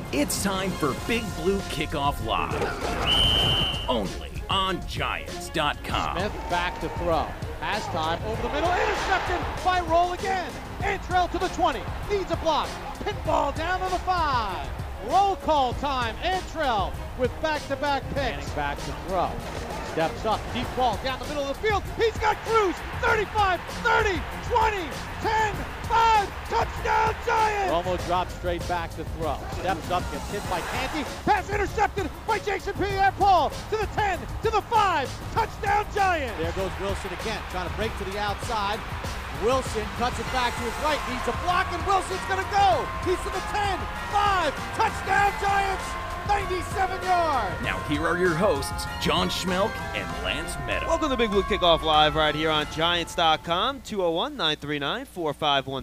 It's time for Big Blue Kickoff Live. Only on Giants.com. Smith back to throw. Has time over the middle. Intercepted by Roll again. Antrell to the 20. Needs a block. Pinball down to the 5. Roll call time. Antrell with back-to-back picks. Back to throw. Steps up. Deep ball down the middle of the field. He's got Cruz. 35, 30, 20, 10, 5. Touchdown Giants! Romo drops straight back to throw. Steps up. Gets hit by Canty. Pass intercepted by Jason Pierre-Paul. To the 10, to the 5. Touchdown Giants! There goes Wilson again. Trying to break to the outside. Wilson cuts it back to his right, needs a block, and Wilson's going to go. He's to the 10, 5, touchdown Giants, 97 yards. Now here are your hosts, John Schmelk and Lance Meadow. Welcome to Big Blue Kickoff Live right here on Giants.com, 201-939-4513,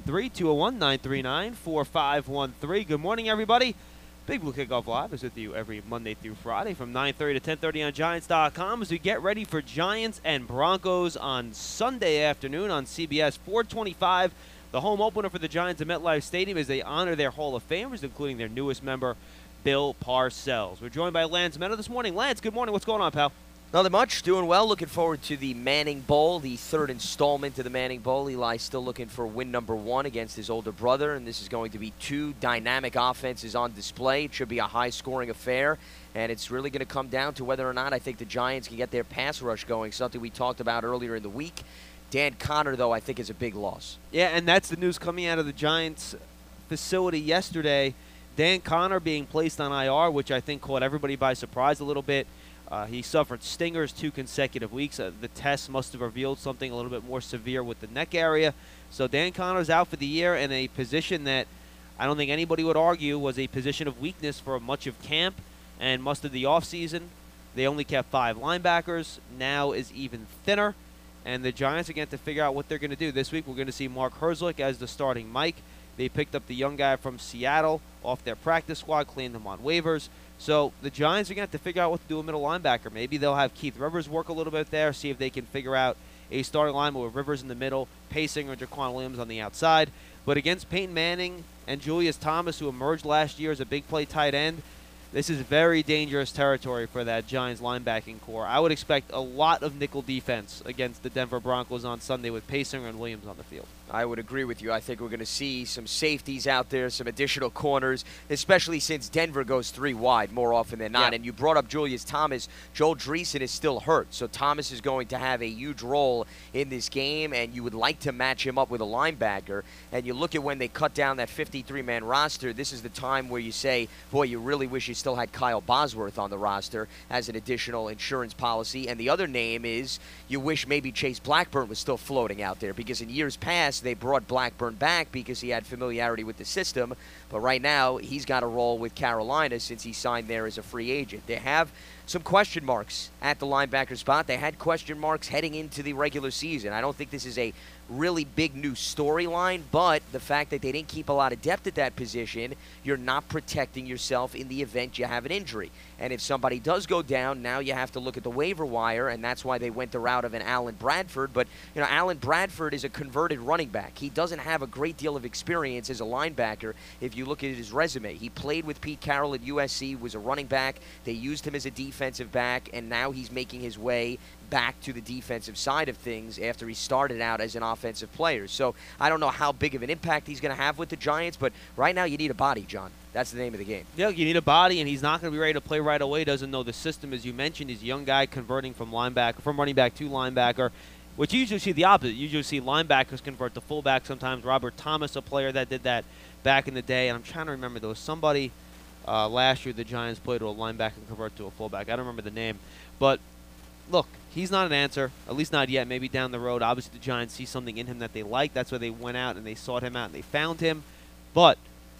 201-939-4513. Good morning, everybody. Big Blue Kickoff Live is with you every Monday through Friday from 9:30 to 10:30 on Giants.com as we get ready for Giants and Broncos on Sunday afternoon on CBS 425. The home opener for the Giants at MetLife Stadium as they honor their Hall of Famers, including their newest member, Bill Parcells. We're joined by Lance Meadow this morning. Lance, good morning. What's going on, pal? Nothing much. Doing well. Looking forward to the Manning Bowl, the third installment of the Manning Bowl. Eli still looking for win number 1 against his older brother, and this is going to be 2 dynamic offenses on display. It should be a high-scoring affair, and it's really going to come down to whether or not I think the Giants can get their pass rush going, something we talked about earlier in the week. Dan Connor, though, I think is a big loss. Yeah, and that's the news coming out of the Giants facility yesterday. Dan Connor being placed on IR, which I think caught everybody by surprise a little bit. He suffered stingers 2 consecutive weeks. The test must have revealed something a little bit more severe with the neck area. So Dan Connor's out for the year in a position that I don't think anybody would argue was a position of weakness for much of camp and most of the offseason. They only kept 5 linebackers. Now is even thinner. And the Giants are going to have to figure out what they're going to do. This week we're going to see Mark Herzlich as the starting Mike. They picked up the young guy from Seattle off their practice squad, cleaned him on waivers. So the Giants are going to have to figure out what to do with middle linebacker. Maybe they'll have Keith Rivers work a little bit there, see if they can figure out a starting lineman with Rivers in the middle, Paysinger and Jaquan Williams on the outside. But against Peyton Manning and Julius Thomas, who emerged last year as a big play tight end, this is very dangerous territory for that Giants linebacking core. I would expect a lot of nickel defense against the Denver Broncos on Sunday with Paysinger and Williams on the field. I would agree with you. I think we're going to see some safeties out there, some additional corners, especially since Denver goes 3 wide more often than not. Yeah. And you brought up Julius Thomas. Joel Dreesen is still hurt, so Thomas is going to have a huge role in this game, and you would like to match him up with a linebacker. And you look at when they cut down that 53-man roster, this is the time where you say, boy, you really wish you still had Kyle Bosworth on the roster as an additional insurance policy. And the other name is you wish maybe Chase Blackburn was still floating out there, because in years past, they brought Blackburn back because he had familiarity with the system, but right now he's got a role with Carolina since he signed there as a free agent. They have some question marks at the linebacker spot. They had question marks heading into the regular season. I don't think this is a really big new storyline, but the fact that they didn't keep a lot of depth at that position, you're not protecting yourself in the event you have an injury. And if somebody does go down, now you have to look at the waiver wire, and that's why they went the route of an Alan Bradford. But, you know, Alan Bradford is a converted running back. He doesn't have a great deal of experience as a linebacker if you look at his resume. He played with Pete Carroll at USC, was a running back. They used him as a defensive back, and now he's making his way back to the defensive side of things after he started out as an offensive player. So I don't know how big of an impact he's going to have with the Giants, but right now you need a body, John. That's the name of the game. Yeah, you need a body, and he's not going to be ready to play right away. Doesn't know the system, as you mentioned. He's a young guy converting from running back to linebacker, which you usually see the opposite. You usually see linebackers convert to fullback sometimes. Robert Thomas, a player that did that back in the day, and I'm trying to remember, there was somebody last year the Giants played to a linebacker and convert to a fullback. I don't remember the name, but look, he's not an answer, at least not yet. Maybe down the road. Obviously, the Giants see something in him that they like. That's why they went out and they sought him out and they found him. But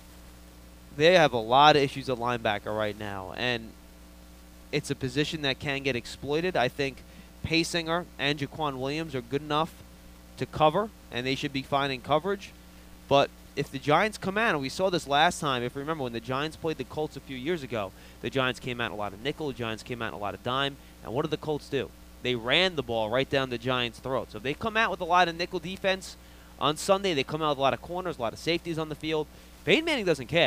they have a lot of issues at linebacker right now, and it's a position that can get exploited. I think Paysinger and Jaquan Williams are good enough to cover, and they should be finding coverage. But if the Giants come out, and we saw this last time, if you remember when the Giants played the Colts a few years ago, the Giants came out in a lot of nickel, the Giants came out in a lot of dime, and what did the Colts do? They ran the ball right down the Giants' throat. So if they come out with a lot of nickel defense on Sunday, they come out with a lot of corners, a lot of safeties on the field. Peyton Manning doesn't care.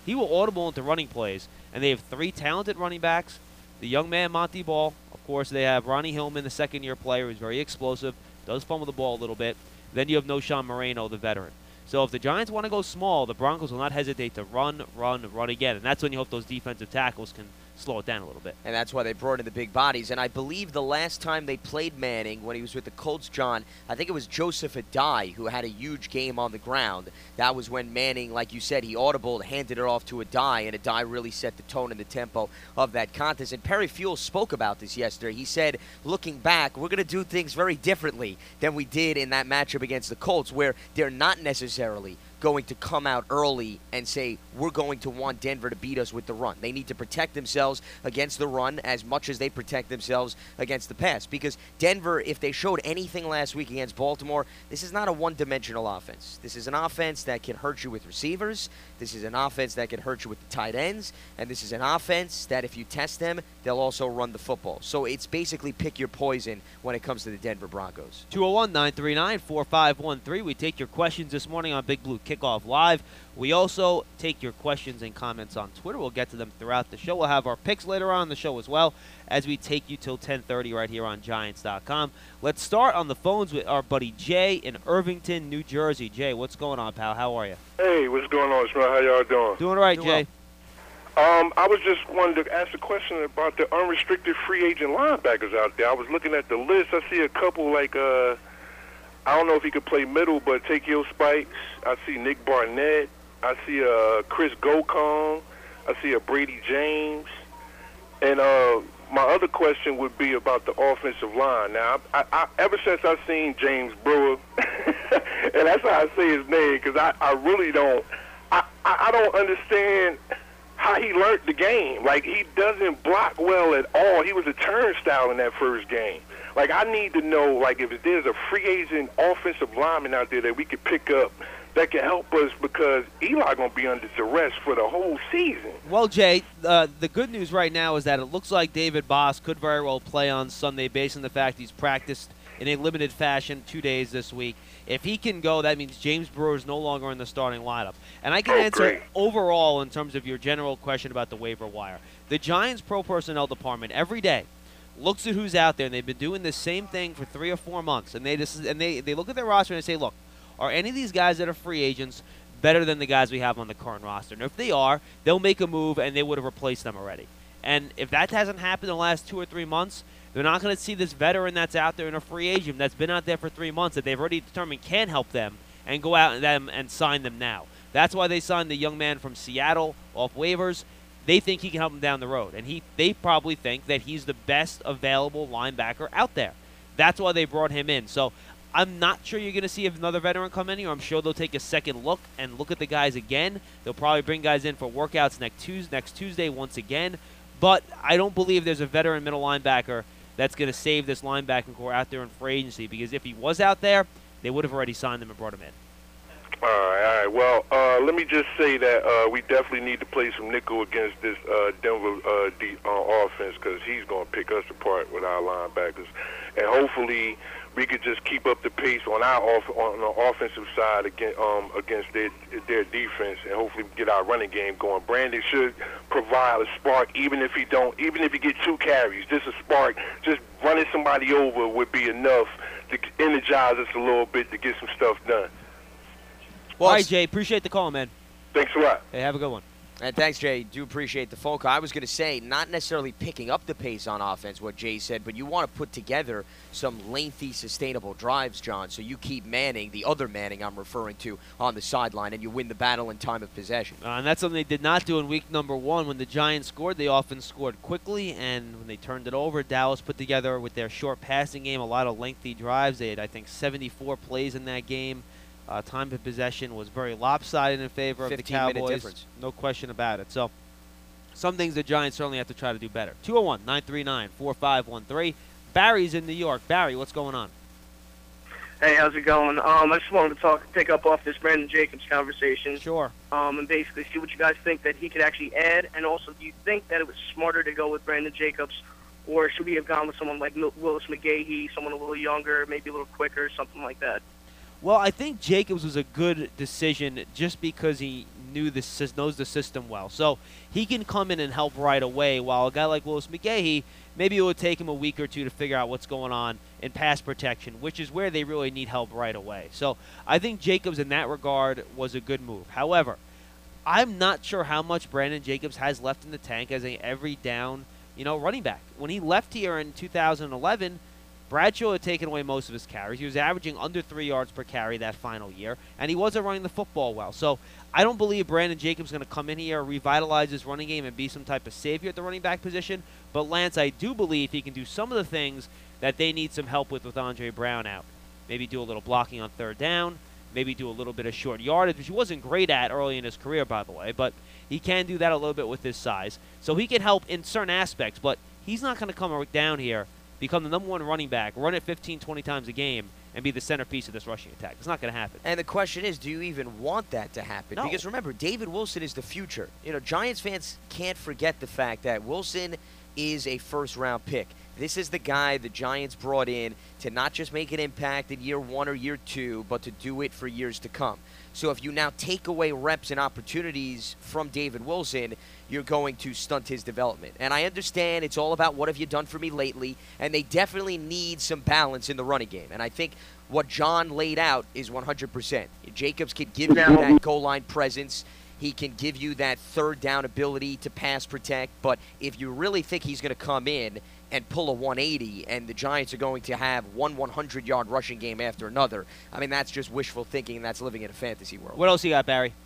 he will audible into running plays. And they have 3 talented running backs. The young man, Monty Ball. Of course, they have Ronnie Hillman, the second-year player, who's very explosive, does fumble the ball a little bit. Then you have Noshawn Moreno, the veteran. So if the Giants want to go small, the Broncos will not hesitate to run again. And that's when you hope those defensive tackles can slow it down a little bit. And that's why they brought in the big bodies. And I believe the last time they played Manning, when he was with the Colts, John, I think it was Joseph Adai who had a huge game on the ground. That was when Manning, like you said, he audibled, handed it off to Adai, and Adai really set the tone and the tempo of that contest. And Perry Fuel spoke about this yesterday. He said, looking back, we're going to do things very differently than we did in that matchup against the Colts, where they're not necessarily going to come out early and say, we're going to want Denver to beat us with the run. They need to protect themselves against the run as much as they protect themselves against the pass. Because Denver, if they showed anything last week against Baltimore, this is not a one-dimensional offense. This is an offense that can hurt you with receivers. This is an offense that can hurt you with the tight ends. And this is an offense that if you test them, they'll also run the football. So it's basically pick your poison when it comes to the Denver Broncos. 201-939-4513. We take your questions this morning on Big Blue Kickoff Live. We also take your questions and comments on Twitter. We'll get to them throughout the show. We'll have our picks later on in the show as well as we take you till 10:30 right here on Giants.com. Let's start on the phones with our buddy Jay in Irvington, New Jersey. Jay, what's going on, pal? How are you? Hey, what's going on, Smell? How y'all doing? Doing all right, Jay. I was just wanted to ask a question about the unrestricted free agent linebackers out there. I was looking at the list. I see a couple like I don't know if he could play middle, but Takeo Spikes. I see Nick Barnett. I see Chris Gokong. I see a Brady James. And my other question would be about the offensive line. Now, I ever since I've seen James Brewer, and that's how I say his name, because I really don't, I don't understand how he learned the game. Like, he doesn't block well at all. He was a turnstile in that first game. Like, I need to know, like, if there's a free agent offensive lineman out there that we could pick up that can help us, because Eli going to be under duress for the whole season. Well, Jay, the good news right now is that it looks like David Boss could very well play on Sunday based on the fact he's practiced in a limited fashion 2 days this week. If he can go, that means James Brewer is no longer in the starting lineup. And I can answer overall in terms of your general question about the waiver wire. The Giants pro personnel department every day looks at who's out there, and they've been doing the same thing for 3 or 4 months. And they look at their roster and they say, look, are any of these guys that are free agents better than the guys we have on the current roster? And if they are, they'll make a move, and they would have replaced them already. And if that hasn't happened in the last 2 or 3 months, they're not going to see this veteran that's out there in a free agent that's been out there for 3 months that they've already determined can help them and go out and sign them now. That's why they signed the young man from Seattle off waivers. They think he can help them down the road. And they probably think that he's the best available linebacker out there. That's why they brought him in. So I'm not sure you're going to see another veteran come in here. I'm sure they'll take a second look and look at the guys again. They'll probably bring guys in for workouts next Tuesday once again. But I don't believe there's a veteran middle linebacker that's going to save this linebacking core out there in free agency, because if he was out there, they would have already signed him and brought him in. All right. Well, let me just say that we definitely need to play some nickel against this Denver offense, because he's going to pick us apart with our linebackers. And hopefully we could just keep up the pace on on the offensive side against their defense, and hopefully get our running game going. Brandon should provide a spark, even if he get 2 carries, just a spark. Just running somebody over would be enough to energize us a little bit to get some stuff done. Well, all right, Jay, appreciate the call, man. Thanks a lot. Hey, have a good one. And thanks, Jay. Do appreciate the phone call. I was going to say, not necessarily picking up the pace on offense, what Jay said, but you want to put together some lengthy, sustainable drives, John, so you keep Manning, the other Manning I'm referring to, on the sideline, and you win the battle in time of possession. And that's something they did not do in week number 1. When the Giants scored, they often scored quickly, and when they turned it over, Dallas put together, with their short passing game, a lot of lengthy drives. They had, I think, 74 plays in that game. Time of possession was very lopsided in favor of the Cowboys. 15-minute difference. No question about it. So some things the Giants certainly have to try to do better. 201-939-4513. Barry's in New York. Barry, what's going on? Hey, how's it going? I just wanted to pick up off this Brandon Jacobs conversation. Sure. And basically see what you guys think that he could actually add. And also, do you think that it was smarter to go with Brandon Jacobs, or should we have gone with someone like Willis McGahee, someone a little younger, maybe a little quicker, something like that? Well, I think Jacobs was a good decision just because he knows the system well. So he can come in and help right away, while a guy like Willis McGahee, maybe it would take him a week or two to figure out what's going on in pass protection, which is where they really need help right away. So I think Jacobs in that regard was a good move. However, I'm not sure how much Brandon Jacobs has left in the tank as a every down, running back. When he left here in 2011, Bradshaw had taken away most of his carries. He was averaging under 3 yards per carry that final year, and he wasn't running the football well. So I don't believe Brandon Jacobs is going to come in here, revitalize his running game, and be some type of savior at the running back position. But Lance, I do believe he can do some of the things that they need some help with Andre Brown out. Maybe do a little blocking on third down, maybe do a little bit of short yardage, which he wasn't great at early in his career, by the way, but he can do that a little bit with his size. So he can help in certain aspects, but he's not going to come down here, become the number one running back, run it 15, 20 times a game, and be the centerpiece of this rushing attack. It's not going to happen. And the question is, do you even want that to happen? No. Because remember, David Wilson is the future. Giants fans can't forget the fact that Wilson is a first-round pick. This is the guy the Giants brought in to not just make an impact in year 1 or year 2, but to do it for years to come. So if you now take away reps and opportunities from David Wilson, you're going to stunt his development. And I understand it's all about what have you done for me lately, and they definitely need some balance in the running game. And I think what John laid out is 100%. Jacobs can give you that goal line presence. He can give you that third down ability to pass protect. But if you really think he's going to come in and pull a 180 and the Giants are going to have one 100-yard rushing game after another, I mean, that's just wishful thinking, and that's living in a fantasy world. What else you got, Barry?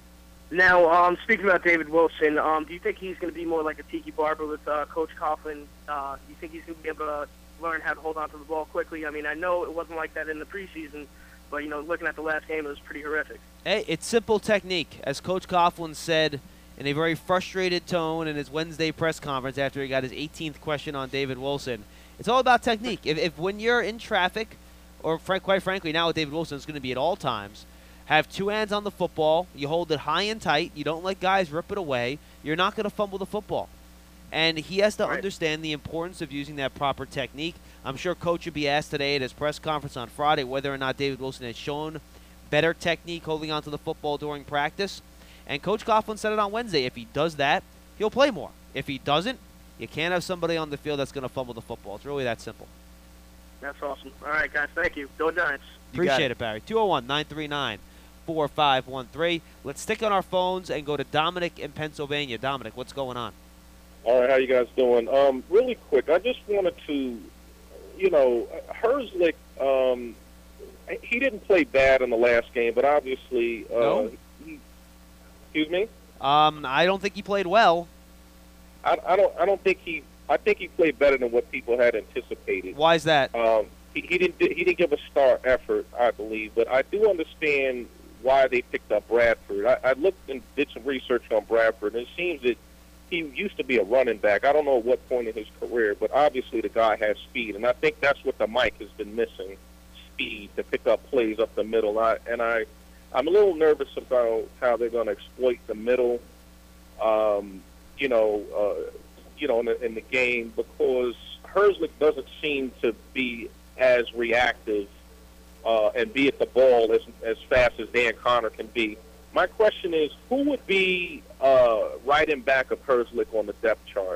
Now, speaking about David Wilson, do you think he's going to be more like a Tiki Barber with Coach Coughlin? Do you think he's going to be able to learn how to hold on to the ball quickly? I mean, I know it wasn't like that in the preseason, but, looking at the last game, it was pretty horrific. Hey, it's simple technique. As Coach Coughlin said in a very frustrated tone in his Wednesday press conference after he got his 18th question on David Wilson, it's all about technique. If when you're in traffic, or quite frankly, now with David Wilson, it's going to be at all times, have two hands on the football, you hold it high and tight, you don't let guys rip it away, you're not going to fumble the football. And he has to understand the importance of using that proper technique. I'm sure Coach will be asked today at his press conference on Friday whether or not David Wilson has shown better technique holding onto the football during practice. And Coach Coughlin said it on Wednesday. If he does that, he'll play more. If he doesn't, you can't have somebody on the field that's going to fumble the football. It's really that simple. That's awesome. All right, guys, thank you. Go Giants. Appreciate it, Barry. 201-939-4513. Let's stick on our phones and go to Dominic in Pennsylvania. Dominic, what's going on? All right, how you guys doing? Really quick, I just wanted to, Herzlich, he didn't play bad in the last game, but obviously, No? Excuse me? I don't think he played well. I think he played better than what people had anticipated. Why is that? He didn't give a star effort, I believe, but I do understand why they picked up Bradford. I looked and did some research on Bradford, and it seems that he used to be a running back. I don't know at what point in his career, but obviously the guy has speed, and I think that's what the Mike has been missing, speed to pick up plays up the middle. I'm a little nervous about how they're going to exploit the middle, in the game, because Herzlich doesn't seem to be as reactive and be at the ball as fast as Dan Connor can be. My question is, who would be right in back of Herzlich on the depth chart?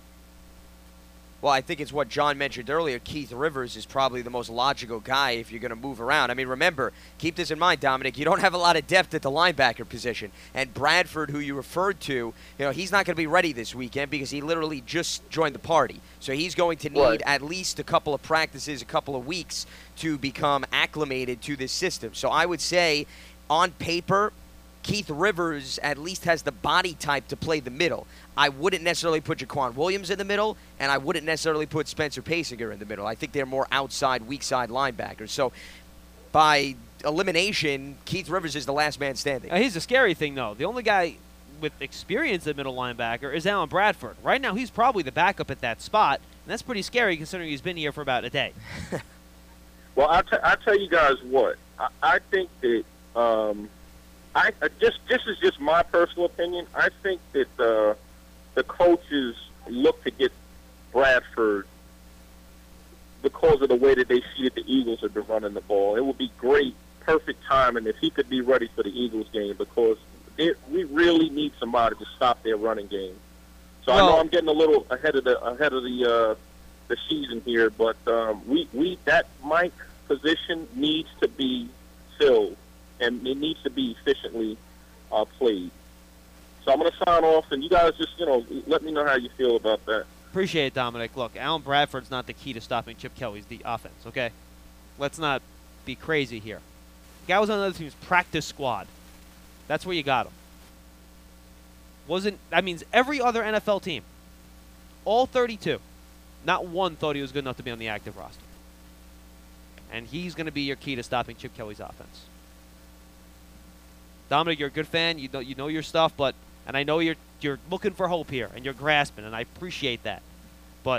Well, I think it's what John mentioned earlier. Keith Rivers is probably the most logical guy if you're going to move around. I mean, remember, keep this in mind, Dominic, you don't have a lot of depth at the linebacker position. And Bradford, who you referred to, he's not going to be ready this weekend because he literally just joined the party. So he's going to need at least a couple of practices, a couple of weeks to become acclimated to this system. So I would say, on paper, Keith Rivers at least has the body type to play the middle. I wouldn't necessarily put Jaquan Williams in the middle, and I wouldn't necessarily put Spencer Pasinger in the middle. I think they're more outside, weak side linebackers. So by elimination, Keith Rivers is the last man standing. Here's the scary thing, though. The only guy with experience at middle linebacker is Alan Bradford. Right now, he's probably the backup at that spot, and that's pretty scary considering he's been here for about a day. Well, I'll tell you guys what. I think that this is just my personal opinion. I think that the coaches look to get Bradford because of the way that they see that the Eagles have been running the ball. It would be great, perfect timing if he could be ready for the Eagles game, because we really need somebody to stop their running game. So I know I'm getting a little ahead of the season here, but we that Mike position needs to be filled, and it needs to be efficiently played. So I'm going to sign off, and you guys just let me know how you feel about that. Appreciate it, Dominic. Look, Alan Bradford's not the key to stopping Chip Kelly's offense. Okay, let's not be crazy here. The guy was on another team's practice squad. That's where you got him. That means every other NFL team, all 32, not one thought he was good enough to be on the active roster. And he's going to be your key to stopping Chip Kelly's offense. Dominic, you're a good fan. You know your stuff, and I know you're looking for hope here, and you're grasping, and I appreciate that. But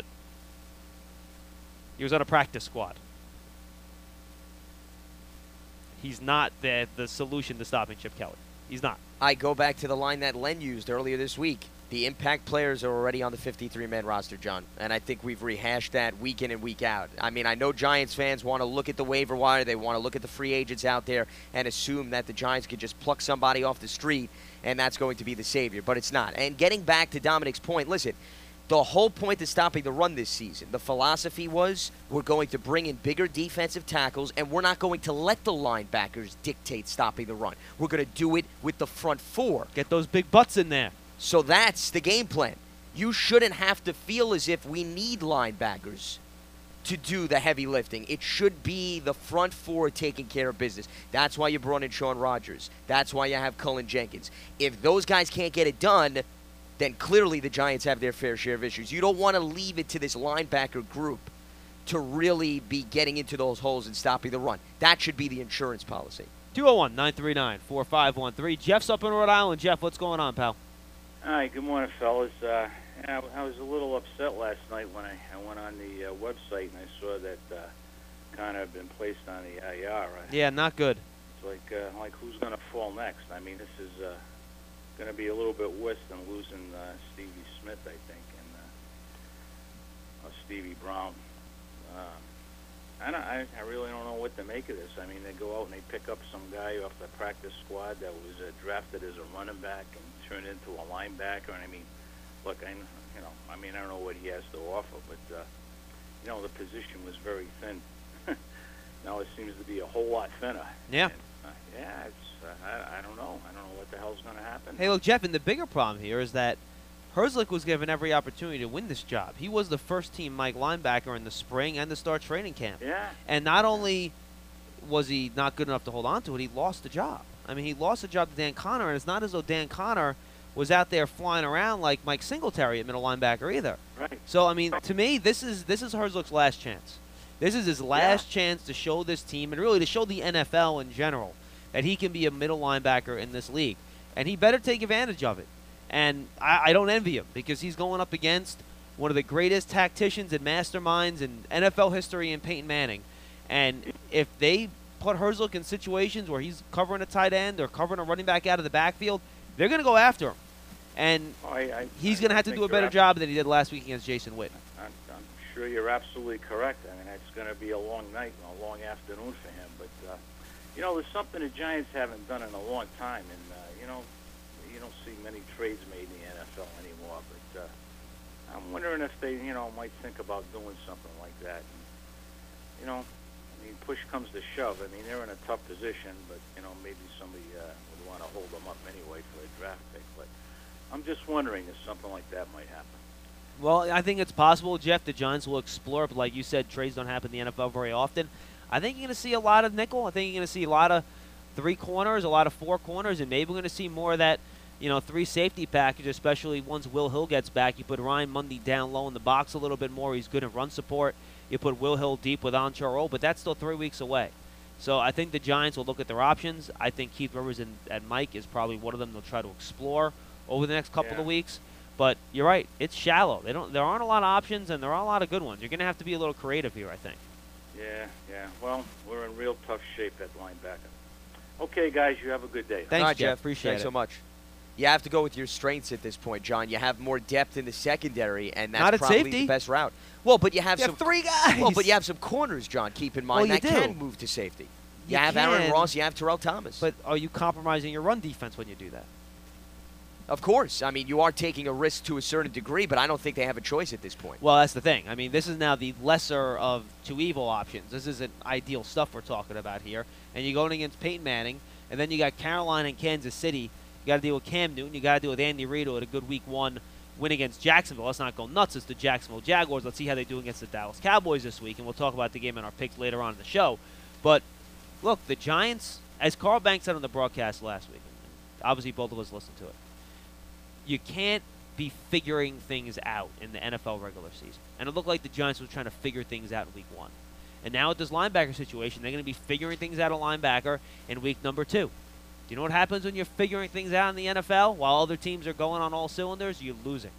he was on a practice squad. He's not the solution to stopping Chip Kelly. He's not. I go back to the line that Len used earlier this week. The impact players are already on the 53-man roster, John, and I think we've rehashed that week in and week out. I mean, I know Giants fans want to look at the waiver wire. They want to look at the free agents out there and assume that the Giants could just pluck somebody off the street and that's going to be the savior, but it's not. And getting back to Dominic's point, listen, the whole point of stopping the run this season, the philosophy was we're going to bring in bigger defensive tackles, and we're not going to let the linebackers dictate stopping the run. We're going to do it with the front four. Get those big butts in there. So that's the game plan. You shouldn't have to feel as if we need linebackers to do the heavy lifting. It should be the front four taking care of business. That's why you brought in Shaun Rogers. That's why you have Cullen Jenkins. If those guys can't get it done, then clearly the Giants have their fair share of issues. You don't want to leave it to this linebacker group to really be getting into those holes and stopping the run. That should be the insurance policy. 201-939-4513. Jeff's up in Rhode Island. Jeff, what's going on, pal? Hi, good morning, fellas. I was a little upset last night when I went on the website and I saw that Connor had been placed on the IR. Yeah, not good. It's like who's going to fall next? I mean, this is going to be a little bit worse than losing Stevie Smith, I think, and Stevie Brown. I really don't know what to make of this. I mean, they go out and they pick up some guy off the practice squad that was drafted as a running back and turned into a linebacker. And I mean, look, I don't know what he has to offer, but the position was very thin. Now it seems to be a whole lot thinner. Yeah. And, I don't know. I don't know what the hell's going to happen. Hey, look, Jeff, and the bigger problem here is that Herzlich was given every opportunity to win this job. He was the first-team Mike linebacker in the spring and to start training camp. Yeah. And not only was he not good enough to hold on to it, he lost the job. I mean, he lost the job to Dan Connor, and it's not as though Dan Connor was out there flying around like Mike Singletary at middle linebacker either. Right. So, I mean, to me, this is Herzlich's last chance. This is his last chance to show this team and really to show the NFL in general that he can be a middle linebacker in this league. And he better take advantage of it. And I don't envy him because he's going up against one of the greatest tacticians and masterminds in NFL history in Peyton Manning. And if they put Herzlich in situations where he's covering a tight end or covering a running back out of the backfield, they're going to go after him. And he's going to have to do a better job than he did last week against Jason Witten. I'm sure you're absolutely correct. I mean, it's going to be a long night and a long afternoon for him. But, there's something the Giants haven't done in a long time. And, you don't see many trades made in the NFL anymore. But I'm wondering if they, might think about doing something like that. And, push comes to shove. I mean, they're in a tough position, but, maybe somebody would want to hold them up anyway for a draft pick. But I'm just wondering if something like that might happen. Well, I think it's possible, Jeff. The Giants will explore, but like you said, trades don't happen in the NFL very often. I think you're going to see a lot of nickel. I think you're going to see a lot of 3 corners, a lot of 4 corners, and maybe we're going to see more of that, 3 safety package, especially once Will Hill gets back. You put Ryan Mundy down low in the box a little bit more. He's good at run support. You put Will Hill deep with Anchar Roll, but that's still 3 weeks away. So I think the Giants will look at their options. I think Keith Rivers and Mike is probably one of them they'll try to explore over the next couple of weeks. But you're right, it's shallow. There aren't a lot of options, and there are a lot of good ones. You're going to have to be a little creative here, I think. Yeah. Well, we're in real tough shape at linebacker. Okay, guys, you have a good day. Thanks, Jeff. Appreciate Thanks it. so much. You have to go with your strengths at this point, John. You have more depth in the secondary, and Not that's at probably safety. the best route. Well, but you have You some have 3 guys. Well, but you have some corners, John. Keep in mind Well, you that do. can move to safety. You have Aaron Ross, you have Terrell Thomas. But are you compromising your run defense when you do that? Of course. I mean, you are taking a risk to a certain degree, but I don't think they have a choice at this point. Well, that's the thing. I mean, this is now the lesser of two evil options. This isn't ideal stuff we're talking about here. And you're going against Peyton Manning, and then you got Carolina and Kansas City. You got to deal with Cam Newton. You got to deal with Andy Reid, who had a good Week 1 win against Jacksonville. Let's not go nuts. It's the Jacksonville Jaguars. Let's see how they do against the Dallas Cowboys this week, and we'll talk about the game in our picks later on in the show. But, look, the Giants, as Carl Banks said on the broadcast last week, obviously both of us listened to it, you can't be figuring things out in the NFL regular season. And it looked like the Giants were trying to figure things out in Week 1. And now with this linebacker situation, they're going to be figuring things out at linebacker in Week number 2. Do you know what happens when you're figuring things out in the NFL while other teams are going on all cylinders? You're losing.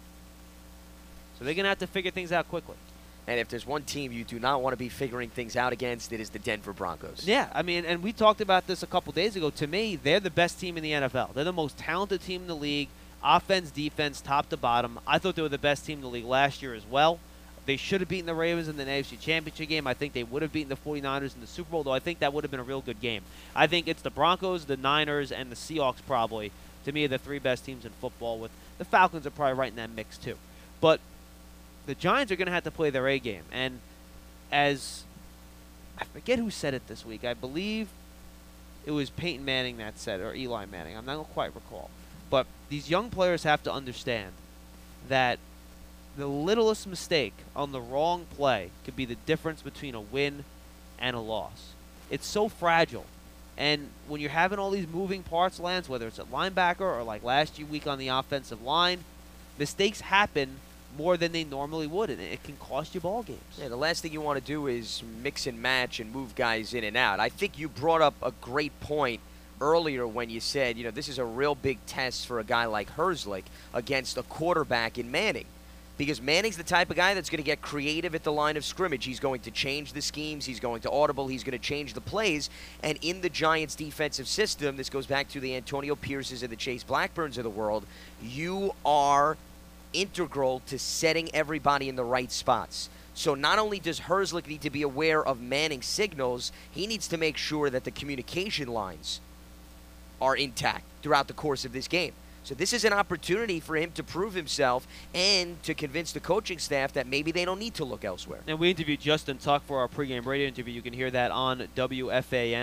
So they're going to have to figure things out quickly. And if there's one team you do not want to be figuring things out against, it is the Denver Broncos. Yeah, I mean, and we talked about this a couple days ago. To me, they're the best team in the NFL. They're the most talented team in the league. Offense, defense, top to bottom. I thought they were the best team in the league last year as well. They should have beaten the Ravens in the AFC Championship game. I think they would have beaten the 49ers in the Super Bowl, though I think that would have been a real good game. I think it's the Broncos, the Niners, and the Seahawks probably, to me, are the three best teams in football. With the Falcons are probably right in that mix, too. But the Giants are going to have to play their A game. And as I forget who said it this week. I believe it was Peyton Manning that said it, or Eli Manning. I'm not going to quite recall. But these young players have to understand that the littlest mistake on the wrong play could be the difference between a win and a loss. It's so fragile. And when you're having all these moving parts, Lance, whether it's at linebacker or like last week on the offensive line, mistakes happen more than they normally would, and it can cost you ball games. Yeah, the last thing you want to do is mix and match and move guys in and out. I think you brought up a great point earlier when you said, you know, this is a real big test for a guy like Herzlich against a quarterback in Manning. Because Manning's the type of guy that's going to get creative at the line of scrimmage. He's going to change the schemes. He's going to audible. He's going to change the plays. And in the Giants' defensive system, this goes back to the Antonio Pierces and the Chase Blackburns of the world, you are integral to setting everybody in the right spots. So not only does Herzlich need to be aware of Manning's signals, he needs to make sure that the communication lines are intact throughout the course of this game. So this is an opportunity for him to prove himself and to convince the coaching staff that maybe they don't need to look elsewhere. And we interviewed Justin Tuck for our pregame radio interview. You can hear that on WCBS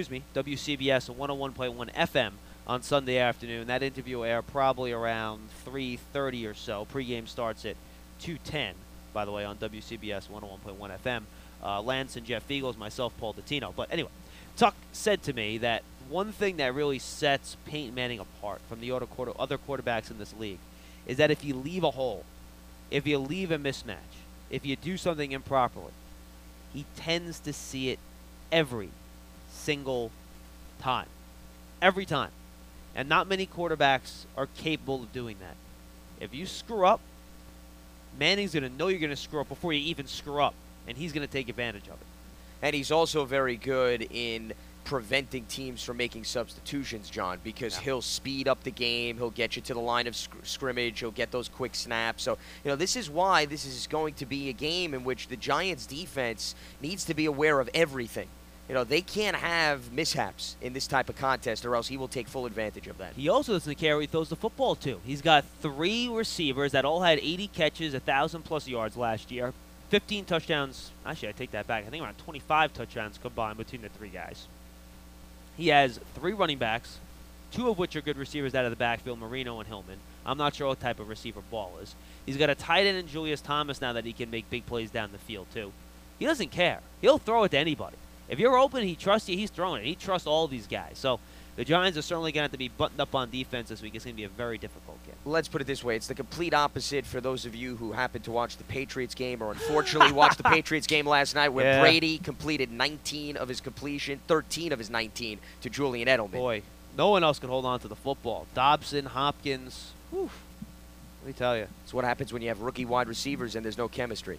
101.1 FM on Sunday afternoon. That interview will air probably around 3:30 or so. Pregame starts at 2:10, by the way, on WCBS 101.1 FM. Lance and Jeff Eagles, myself, Paul Dottino. But anyway, Tuck said to me that one thing that really sets Peyton Manning apart from the other quarterbacks in this league is that if you leave a hole, if you leave a mismatch, if you do something improperly, he tends to see it every single time. Every time. And not many quarterbacks are capable of doing that. If you screw up, Manning's going to know you're going to screw up before you even screw up, and he's going to take advantage of it. And he's also very good in preventing teams from making substitutions, John, because he'll speed up the game. He'll get you to the line of scrimmage. He'll get those quick snaps. So, you know, this is why this is going to be a game in which the Giants' defense needs to be aware of everything. You know, they can't have mishaps in this type of contest, or else he will take full advantage of that. He also doesn't care who he throws the football to. He's got 3 receivers that all had 80 catches, 1,000-plus yards last year, 15 touchdowns. Actually, I take that back. I think around 25 touchdowns combined between the 3 guys. He has 3 running backs, 2 of which are good receivers out of the backfield, Marino and Hillman. I'm not sure what type of receiver Ball is. He's got a tight end in Julius Thomas now that he can make big plays down the field, too. He doesn't care. He'll throw it to anybody. If you're open, he trusts you, he's throwing it. He trusts all these guys. So the Giants are certainly going to have to be buttoned up on defense this week. It's going to be a very difficult game. Let's put it this way. It's the complete opposite for those of you who happened to watch the Patriots game or unfortunately watched the Patriots game last night where Brady completed 19 of his completion, 13 of his 19 to Julian Edelman. Boy, no one else can hold on to the football. Dobson, Hopkins, whew, let me tell you. It's what happens when you have rookie wide receivers and there's no chemistry.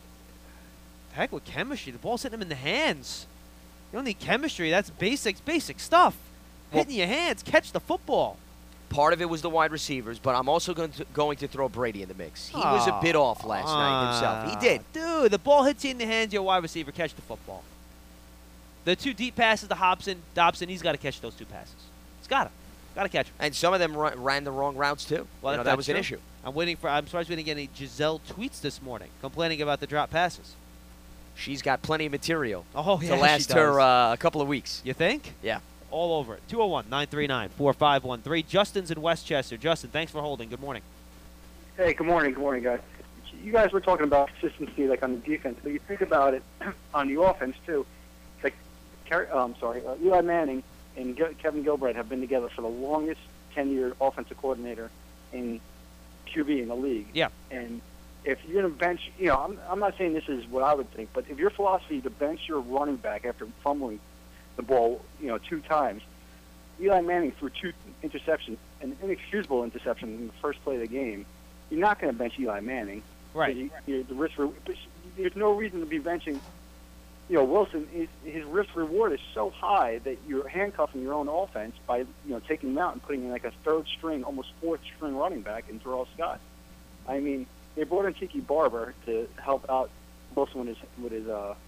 Heck with chemistry. The ball's hitting him in the hands. You don't need chemistry. That's basic stuff. Hitting your hands, catch the football. Part of it was the wide receivers, but I'm also going to throw Brady in the mix. He was a bit off last night himself. He did. Dude, the ball hits you in the hands, you're a wide receiver, catch the football. The 2 deep passes to Dobson, he's got to catch those 2 passes. He's got to catch them. And some of them ran the wrong routes, too. Well, that was an true. issue. I'm surprised we didn't get any Giselle tweets this morning complaining about the drop passes. She's got plenty of material Oh, yeah, to last she her does. a couple of weeks. You think? Yeah. All over it. 201-939-4513. Justin's in Westchester. Justin, thanks for holding. Good morning. Hey, good morning. Good morning, guys. You guys were talking about consistency, like on the defense, but you think about it on the offense too. Like, Eli Manning and Kevin Gilbride have been together for the longest 10-year offensive coordinator in QB in the league. Yeah. And if you're going to bench, I'm not saying this is what I would think, but if your philosophy to bench your running back after fumbling the ball, 2 times, Eli Manning threw 2 interceptions, an inexcusable interception in the first play of the game. You're not going to bench Eli Manning. Right. There's no reason to be benching. Wilson, his risk-reward is so high that you're handcuffing your own offense by, taking him out and putting in like a 3rd string, almost 4th string running back in Terrell Scott. I mean, they brought in Tiki Barber to help out Wilson with his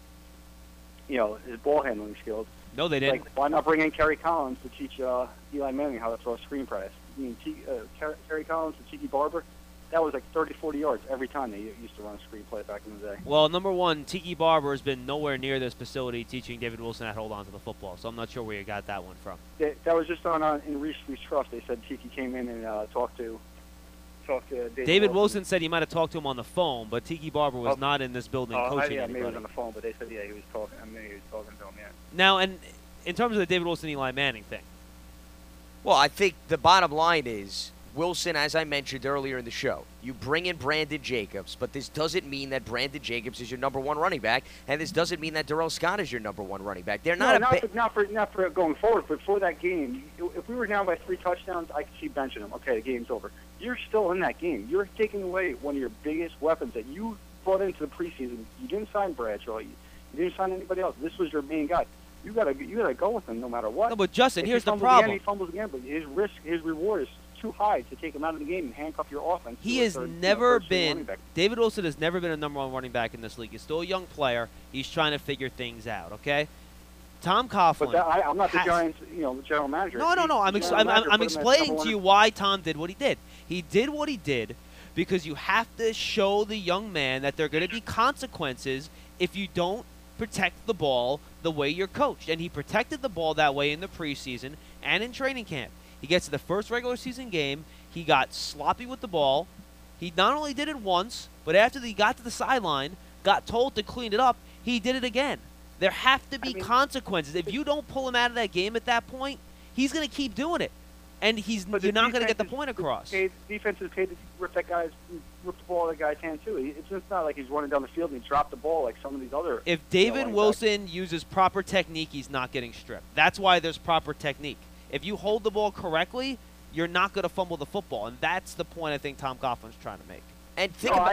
ball handling skills. No, they didn't. Like, why not bring in Kerry Collins to teach Eli Manning how to throw a screen press? I mean, Kerry Collins to Tiki Barber, that was like 30, 40 yards every time they used to run a screen play back in the day. Well, number one, Tiki Barber has been nowhere near this facility teaching David Wilson how to hold on to the football, so I'm not sure where you got that one from. That was just in Reese Trust. They said Tiki came in and talked to David Wilson said he might have talked to him on the phone, but Tiki Barber was not in this building coaching maybe anybody. he was on the phone, but they said, he was talking. I mean, he was talking to him, yeah. Now, and in terms of the David Wilson, Eli Manning thing. Well, I think the bottom line is Wilson, as I mentioned earlier in the show, you bring in Brandon Jacobs, but this doesn't mean that Brandon Jacobs is your number 1 running back, and this doesn't mean that Darrell Scott is your number 1 running back. They're not not for going forward, but for that game. If we were down by 3 touchdowns, I could see benching him. Okay, the game's over. You're still in that game. You're taking away one of your biggest weapons that you brought into the preseason. You didn't sign Bradshaw. You didn't sign anybody else. This was your main guy. You gotta go with him no matter what. No, but Justin, if here's the again, problem. He fumbles again, but his reward is too high to take him out of the game and handcuff your offense. He has never been. David Wilson has never been a number 1 running back in this league. He's still a young player. He's trying to figure things out. Okay. Tom Coughlin. But I'm not the Giants, the general manager. No. I'm explaining to you why Tom did what he did. He did what he did because you have to show the young man that there are going to be consequences if you don't protect the ball the way you're coached. And he protected the ball that way in the preseason and in training camp. He gets to the first regular season game. He got sloppy with the ball. He not only did it once, but after he got to the sideline, got told to clean it up, he did it again. There have to be consequences. If you don't pull him out of that game at that point, he's going to keep doing it. And you're not going to get the point across. Defense is paid to rip the ball out of the guy's hand, too. It's just not like he's running down the field and he dropped the ball like some of these other. If David Wilson uses proper technique, he's not getting stripped. That's why there's proper technique. If you hold the ball correctly, you're not going to fumble the football, and that's the point I think Tom Coughlin's trying to make. And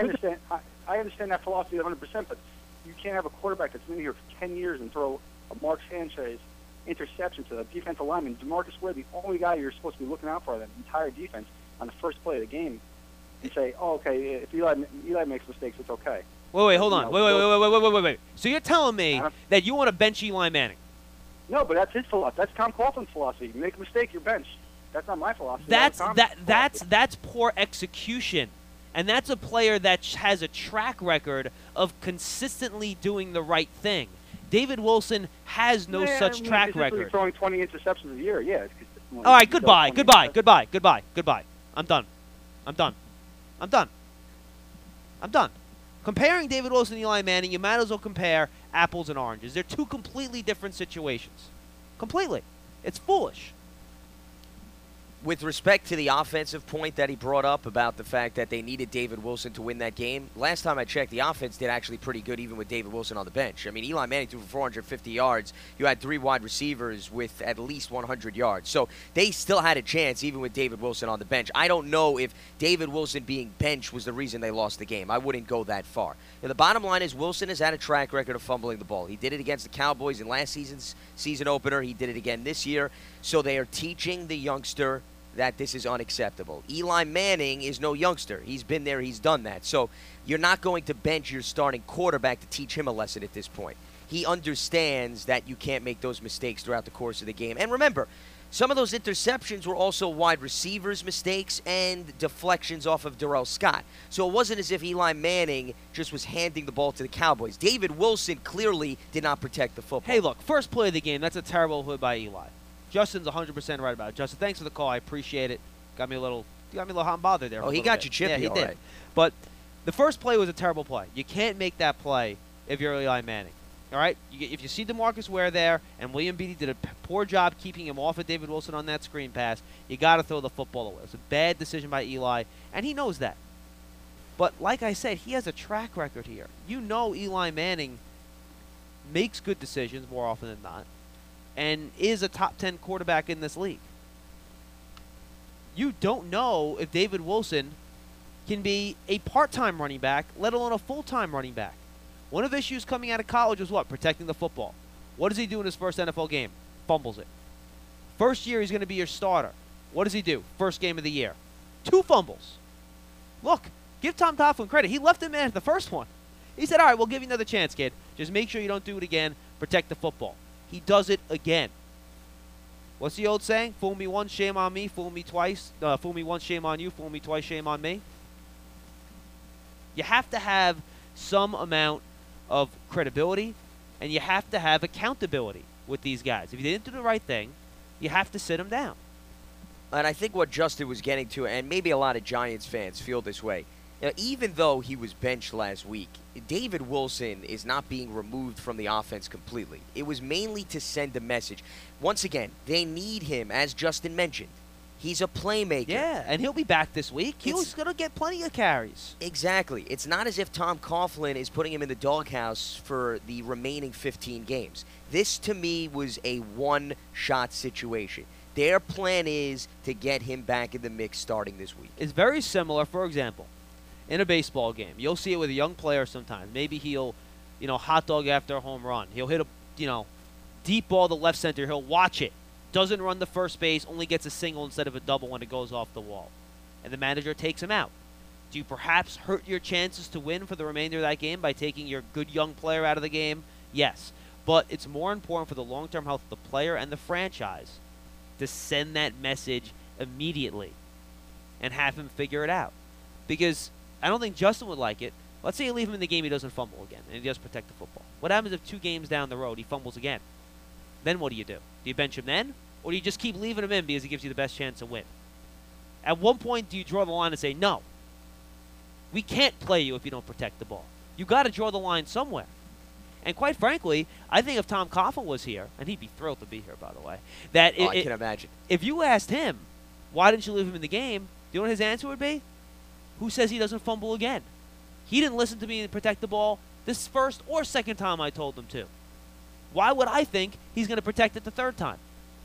I understand that philosophy 100%, but you can't have a quarterback that's been here for 10 years and throw a Mark Sanchez interception to the defensive lineman. DeMarcus Ware, the only guy you're supposed to be looking out for that entire defense on the first play of the game, and say, "Oh, okay, if Eli makes mistakes, it's okay." Wait, hold on. Wait. So you're telling me that you want to bench Eli Manning? No, but that's his philosophy. That's Tom Coughlin's philosophy. You make a mistake, you're benched. That's not my philosophy. That's poor execution, and that's a player that has a track record of consistently doing the right thing. David Wilson has no such track record. Throwing 20 interceptions a year, yeah. All right, goodbye. I'm done. Comparing David Wilson and Eli Manning, you might as well compare apples and oranges. They're 2 completely different situations. Completely. It's foolish. With respect to the offensive point that he brought up about the fact that they needed David Wilson to win that game, last time I checked, the offense did actually pretty good even with David Wilson on the bench. I mean, Eli Manning threw for 450 yards. You had 3 wide receivers with at least 100 yards. So they still had a chance even with David Wilson on the bench. I don't know if David Wilson being benched was the reason they lost the game. I wouldn't go that far. Now, the bottom line is Wilson has had a track record of fumbling the ball. He did it against the Cowboys in last season's season opener. He did it again this year. So they are teaching the youngster that this is unacceptable. Eli Manning is no youngster. He's been there. He's done that. So you're not going to bench your starting quarterback to teach him a lesson at this point. he understands that you can't make those mistakes throughout the course of the game. And remember, some of those interceptions were also wide receivers' mistakes and deflections off of Darrell Scott. So it wasn't as if Eli Manning just was handing the ball to the Cowboys. David Wilson clearly did not protect the football. Hey, look, first play of the game, that's a terrible play by Eli. Justin's 100% right about it. Justin, thanks for the call. I appreciate it. Got me a little hot and bothered there. Oh, he got you chippy, yeah, he all did. right. But the first play was a terrible play. You can't make that play if you're Eli Manning. All right? If you see DeMarcus Ware there and William Beatty did a poor job keeping him off of David Wilson on that screen pass, you got to throw the football away. It's a bad decision by Eli, and he knows that. But like I said, he has a track record here. You know Eli Manning makes good decisions more often than not and is a top 10 quarterback in this league. You don't know if David Wilson can be a part-time running back, let alone a full-time running back. One of the issues coming out of college was what? Protecting the football. What does he do in his first NFL game? Fumbles it. First year, he's going to be your starter. What does he do? First game of the year. 2 fumbles. Look, give Tom Coughlin credit. He left him in the first one. He said, all right, we'll give you another chance, kid. Just make sure you don't do it again. Protect the football. He does it again. What's the old saying? Fool me once, shame on me. Fool me twice. Fool me once, shame on you. Fool me twice, shame on me. You have to have some amount of credibility, and you have to have accountability with these guys. If you didn't do the right thing, you have to sit them down. And I think what Justin was getting to, and maybe a lot of Giants fans feel this way, even though he was benched last week, David Wilson is not being removed from the offense completely. It was mainly to send a message. Once again, they need him, as Justin mentioned. He's a playmaker. Yeah, and he'll be back this week. He's going to get plenty of carries. Exactly. It's not as if Tom Coughlin is putting him in the doghouse for the remaining 15 games. This, to me, was a one-shot situation. Their plan is to get him back in the mix starting this week. It's very similar, for example, in a baseball game. You'll see it with a young player sometimes. Maybe he'll, hot dog after a home run. He'll hit a, deep ball to left center. He'll watch it. Doesn't run the first base, only gets a single instead of a double when it goes off the wall. And the manager takes him out. Do you perhaps hurt your chances to win for the remainder of that game by taking your good young player out of the game? Yes. But it's more important for the long-term health of the player and the franchise to send that message immediately and have him figure it out. Because I don't think Justin would like it. Let's say you leave him in the game, he doesn't fumble again, and he does protect the football. What happens if 2 games down the road he fumbles again? Then what do? Do you bench him then? Or do you just keep leaving him in because he gives you the best chance to win? At one point, do you draw the line and say, no, we can't play you if you don't protect the ball? You got to draw the line somewhere. And quite frankly, I think if Tom Coughlin was here, and he'd be thrilled to be here, by the way, that I can imagine. If you asked him, why didn't you leave him in the game, do you know what his answer would be? Who says he doesn't fumble again? He didn't listen to me and protect the ball this first or second time I told him to. Why would I think he's going to protect it the third time?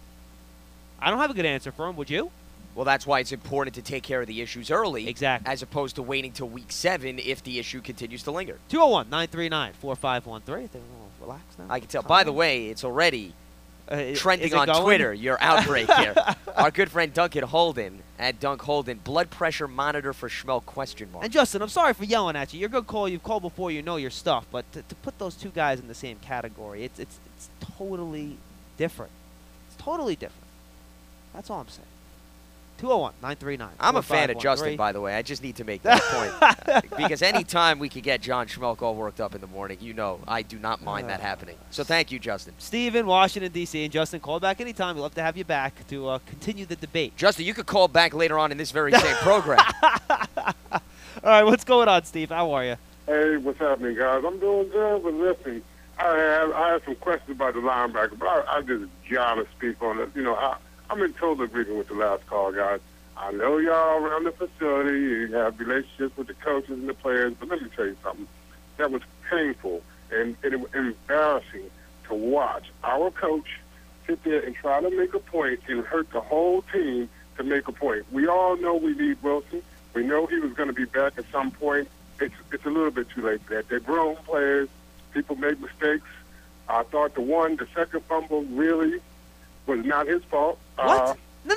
I don't have a good answer for him. Would you? Well, that's why it's important to take care of the issues early. Exactly. As opposed to waiting till week 7 if the issue continues to linger. 201-939-4513. Relax now. I can tell. By the way, it's already trending on Twitter, your outbreak here. Our good friend Duncan Holden, at Dunk Holden, blood pressure monitor for Schmel, ? And Justin, I'm sorry for yelling at you. You're a good call. You've called before, you know your stuff. But to put those 2 guys in the same category, it's totally different. It's totally different. That's all I'm saying. 201-939. I'm a fan of Justin, by the way. I just need to make that point. Because any time we could get John Schmelk all worked up in the morning, I do not mind that happening. So thank you, Justin. Steve in Washington, D.C. And Justin, call back anytime. We'd love to have you back to continue the debate. Justin, you could call back later on in this very same program. All right, what's going on, Steve? How are you? Hey, what's happening, guys? I'm doing good, but listen, I have some questions about the linebacker, but I just gotta speak on it. I'm in total agreement with the last call, guys. I know y'all around the facility, you have relationships with the coaches and the players, but let me tell you something. That was painful and it was embarrassing to watch our coach sit there and try to make a point and hurt the whole team to make a point. We all know we need Wilson. We know he was going to be back at some point. It's a little bit too late for that. They're grown players. People make mistakes. I thought the second fumble really was not his fault. What? No.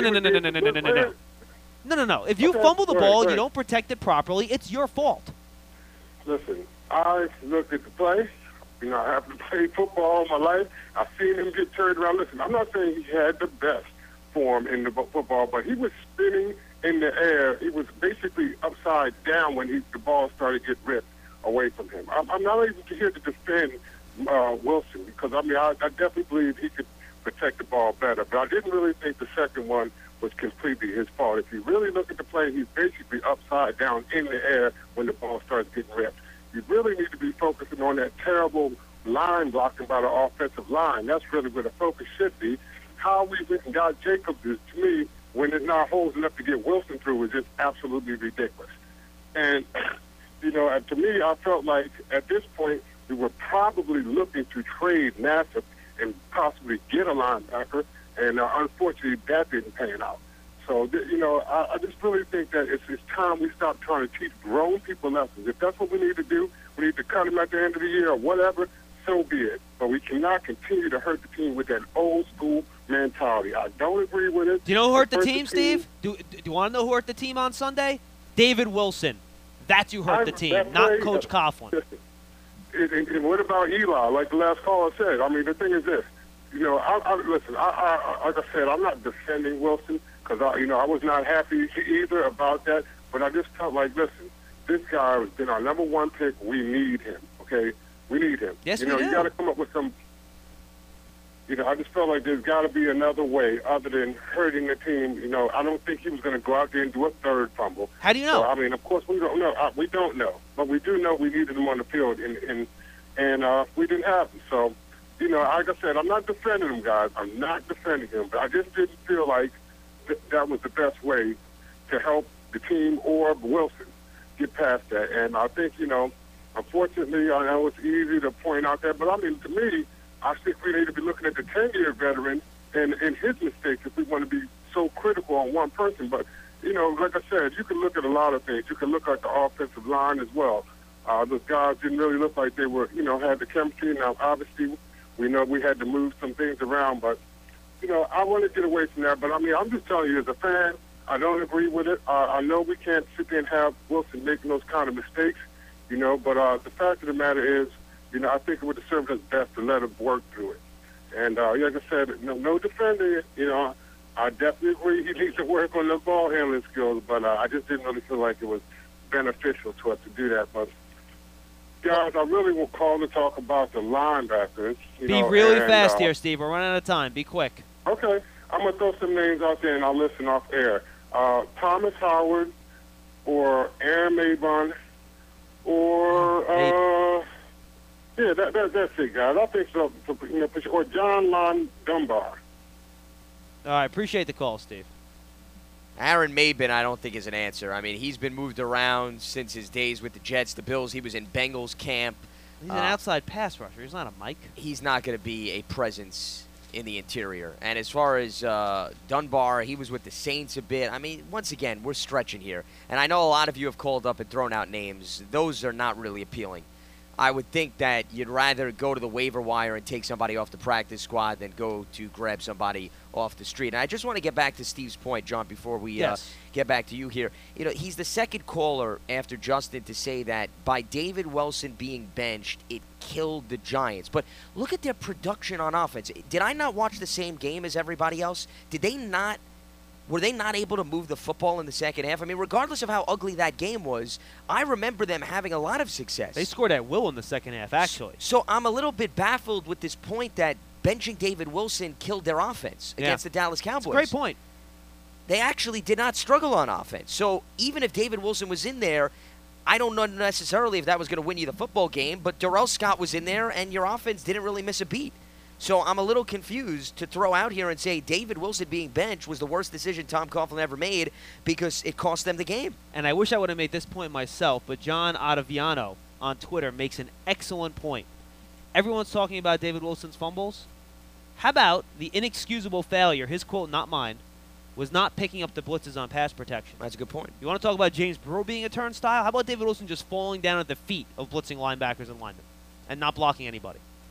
If you fumble the ball, you don't protect it properly, it's your fault. Listen, I looked at the play. You know, I haven't played football all my life. I've seen him get turned around. Listen, I'm not saying he had the best form in the football, but he was spinning in the air. He was basically upside down when the ball started to get ripped away from him. I'm not even here to defend Wilson because, I mean, I definitely believe he could protect the ball better, but I didn't really think the second one was completely his fault. If you really look at the play, he's basically upside down in the air when the ball starts getting ripped. You really need to be focusing on that terrible line blocking by the offensive line. That's really where the focus should be. How we went and got Jacobs is, to me, when there's not holes enough to get Wilson through, is just absolutely ridiculous. And, you know, to me, I felt like at this point we were probably looking to trade Nassib and possibly get a linebacker, and unfortunately that didn't pan out. So, you know, I just really think that it's time we stop trying to teach grown people lessons. If that's what we need to do, we need to cut them at the end of the year or whatever, so be it. But we cannot continue to hurt the team with that old school mentality. I don't agree with it. Do you know who hurt the team, Steve? Do you want to know who hurt the team on Sunday? David Wilson. That's who hurt the team, not Coach Coughlin. And what about Eli? Like the last caller said, I mean, the thing is this. You know, listen. Like I said, I'm not defending Wilson because I was not happy either about that. But I just felt like, listen, this guy has been our number one pick. We need him. Okay, we need him. Yes, we do. You got to come up with some. You know, I just felt like there's got to be another way other than hurting the team. You know, I don't think he was going to go out there and do a third fumble. How do you know? So, I mean, of course, we don't know. We don't know. But we do know we needed him on the field, and we didn't have him. So, you know, like I said, I'm not defending him, guys. I'm not defending him. But I just didn't feel like that was the best way to help the team or Wilson get past that. And I think, you know, unfortunately, I know it's easy to point out that. But, I mean, to me, I think we need to be looking at the 10-year veteran and his mistakes if we want to be so critical on one person. But, you know, like I said, you can look at a lot of things. You can look at the offensive line as well. Those guys didn't really look like they were, you know, had the chemistry. Now, obviously, we know we had to move some things around. But, you know, I want to get away from that. But, I mean, I'm just telling you, as a fan, I don't agree with it. I know we can't sit there and have Wilson making those kind of mistakes, you know. But the fact of the matter is, you know, I think it would have served us best to let him work through it. And like I said, no defending. You know, I definitely agree he needs to work on the ball handling skills, but I just didn't really feel like it was beneficial to us to do that. But, guys, I really will call to talk about the linebackers. Be really fast here, Steve. We're running out of time. Be quick. Okay. I'm going to throw some names out there, and I'll listen off air. Thomas Howard or Aaron Mabon or yeah, that's it, guys. I think so. You know, or John Lon Dunbar. All right, appreciate the call, Steve. Aaron Mabin, I don't think is an answer. I mean, he's been moved around since his days with the Jets, the Bills. He was in Bengals camp. He's an outside pass rusher. He's not a Mike. He's not going to be a presence in the interior. And as far as Dunbar, he was with the Saints a bit. I mean, once again, we're stretching here. And I know a lot of you have called up and thrown out names. Those are not really appealing. I would think that you'd rather go to the waiver wire and take somebody off the practice squad than go to grab somebody off the street. And I just want to get back to Steve's point, John, before we get back to you here. You know, he's the second caller after Justin to say that by David Wilson being benched, it killed the Giants. But look at their production on offense. Did I not watch the same game as everybody else? Were they not able to move the football in the second half? I mean, regardless of how ugly that game was, I remember them having a lot of success. They scored at will in the second half, actually. So I'm a little bit baffled with this point that benching David Wilson killed their offense against the Dallas Cowboys. That's a great point. They actually did not struggle on offense. So even if David Wilson was in there, I don't know necessarily if that was going to win you the football game, but Darrell Scott was in there, and your offense didn't really miss a beat. So I'm a little confused to throw out here and say David Wilson being benched was the worst decision Tom Coughlin ever made because it cost them the game. And I wish I would have made this point myself, but John Ottaviano on Twitter makes an excellent point. Everyone's talking about David Wilson's fumbles. How about the inexcusable failure, his quote, not mine, was not picking up the blitzes on pass protection? That's a good point. You want to talk about James Brewer being a turnstile? How about David Wilson just falling down at the feet of blitzing linebackers and linemen and not blocking anybody?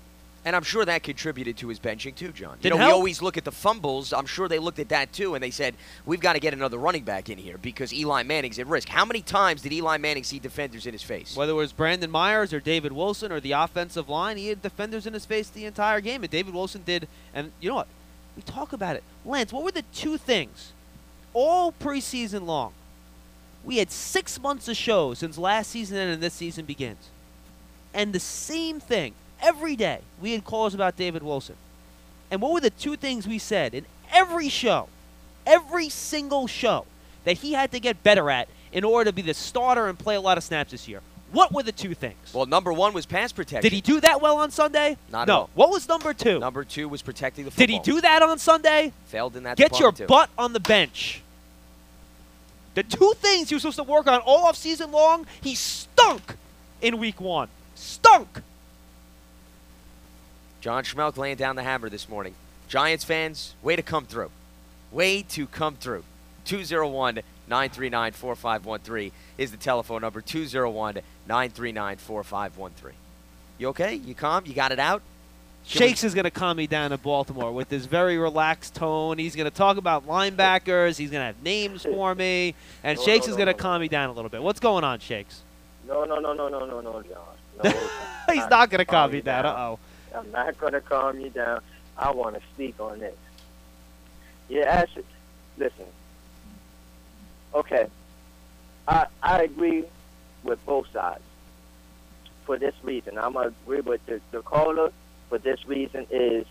And I'm sure that contributed to his benching too, John. Didn't we help. always look at the fumbles. I'm sure they looked at that too, and they said, we've got to get another running back in here because Eli Manning's at risk. How many times did Eli Manning see defenders in his face? Whether it was Brandon Myers or David Wilson or the offensive line, he had defenders in his face the entire game, and David Wilson did. And you know what? We talk about it. Lance, what were the two things all preseason long? We had 6 months of shows since last season ended and this season begins. And the same thing. Every day, we had calls about David Wilson. And what were the two things we said in every show, every single show, that he had to get better at in order to be the starter and play a lot of snaps this year? What were the two things? Well, number one was pass protection. Did he do that well on Sunday? Not no. at all. What was number two? Number two was protecting the Did football. he do that on Sunday? Failed in that Get your department, too. butt on the bench. The two things he was supposed to work on all off season long, he stunk in week 1. Stunk. John Schmelk laying down the hammer this morning. Giants fans, way to come through. Way to come through. 201-939-4513 is the telephone number. 201-939-4513. You okay? You calm? You got it out? Shakes is going to calm me down in Baltimore with his very relaxed tone. He's going to talk about linebackers. He's going to have names for me. And Shakes is going to calm me down a little bit. What's going on, Shakes? No, John. No, He's not going to calm me down. Uh-oh. I'm not going to calm you down. I want to speak on this. Yeah, Asher, listen. Okay. I agree with both sides for this reason. I'm going to agree with the caller for this reason is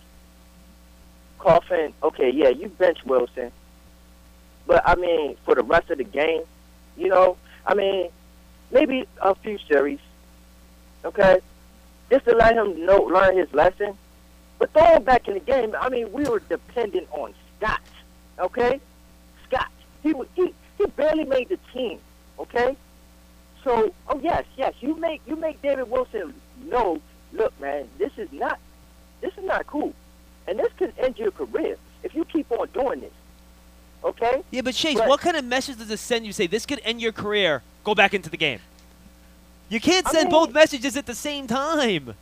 Coughlin, okay, yeah, you bench Wilson. But, I mean, for the rest of the game, you know, I mean, maybe a few series, okay? Just to let him learn his lesson. But throw him back in the game. I mean, we were dependent on Scott, okay? Scott. He barely made the team, okay? So, oh yes, you make David Wilson know, look, man, this is not cool, and this could end your career if you keep on doing this, okay? Yeah, but Shakes, what kind of message does it send you? Say this could end your career. Go back into the game. You can't send both messages at the same time.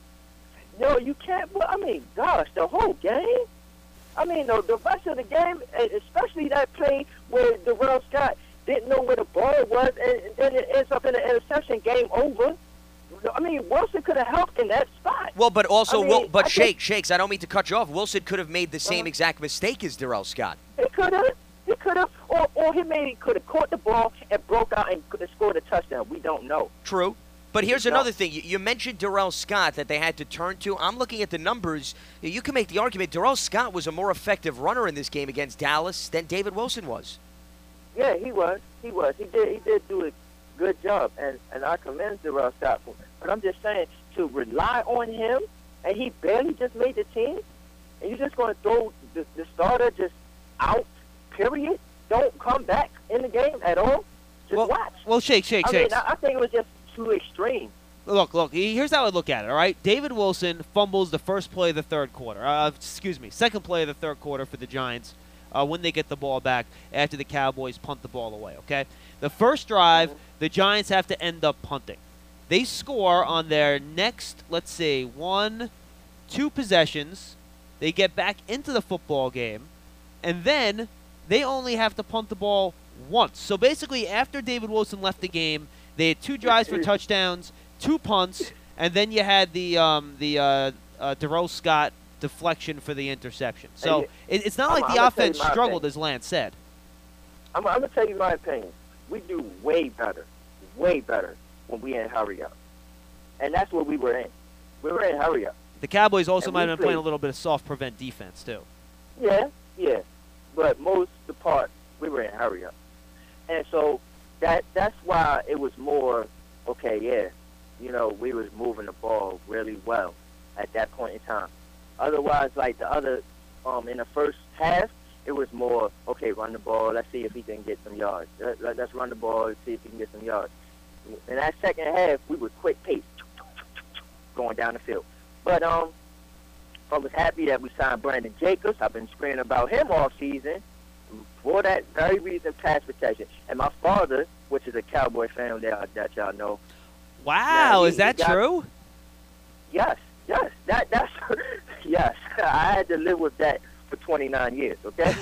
No, you can't. But I mean, gosh, the whole game. I mean, the rest of the game, especially that play where Darrell Scott didn't know where the ball was, and then it ends up in an interception. Game over. I mean, Wilson could have helped in that spot. Well, but also, I mean, Shakes, I don't mean to cut you off. Wilson could have made the same exact mistake as Darrell Scott. He could have. Or he could have caught the ball and broke out and could have scored a touchdown. We don't know. True. But here's another thing. You mentioned Darrell Scott that they had to turn to. I'm looking at the numbers. You can make the argument Darrell Scott was a more effective runner in this game against Dallas than David Wilson was. Yeah, he was. He did do a good job, and I commend Darrell Scott for it. But I'm just saying, to rely on him, and he barely just made the team, and you're just going to throw the starter just out, period? Don't come back in the game at all? Just watch. Well, Shakes. I think it was just too extreme. Look, here's how I look at it, all right? David Wilson fumbles the first play of the third quarter. Second play of the third quarter for the Giants when they get the ball back after the Cowboys punt the ball away, okay? The first drive, the Giants have to end up punting. They score on their next, 2 possessions. They get back into the football game, and then they only have to punt the ball once. So basically, after David Wilson left the game, they had 2 drives for touchdowns, 2 punts, and then you had the Darrell Scott deflection for the interception. So it's not like the offense struggled, as Lance said. I'm going to tell you my opinion. We do way better when we in hurry up. And that's what we were in. We were in hurry up. The Cowboys also might have been playing a little bit of soft prevent defense, too. Yeah. But most of the part, we were in hurry up. And so that's why it was more, we was moving the ball really well at that point in time. Otherwise, like the other, in the first half, it was more, run the ball. Let's see if he can get some yards. Let's run the ball and see if he can get some yards. In that second half, we were quick pace, going down the field. But I was happy that we signed Brandon Jacobs. I've been screaming about him all season for that very reason, pass protection. And my father, which is a Cowboy fan that y'all know. Wow, is that true? Yes. Yes, that's yes. I had to live with that for 29 years. Okay.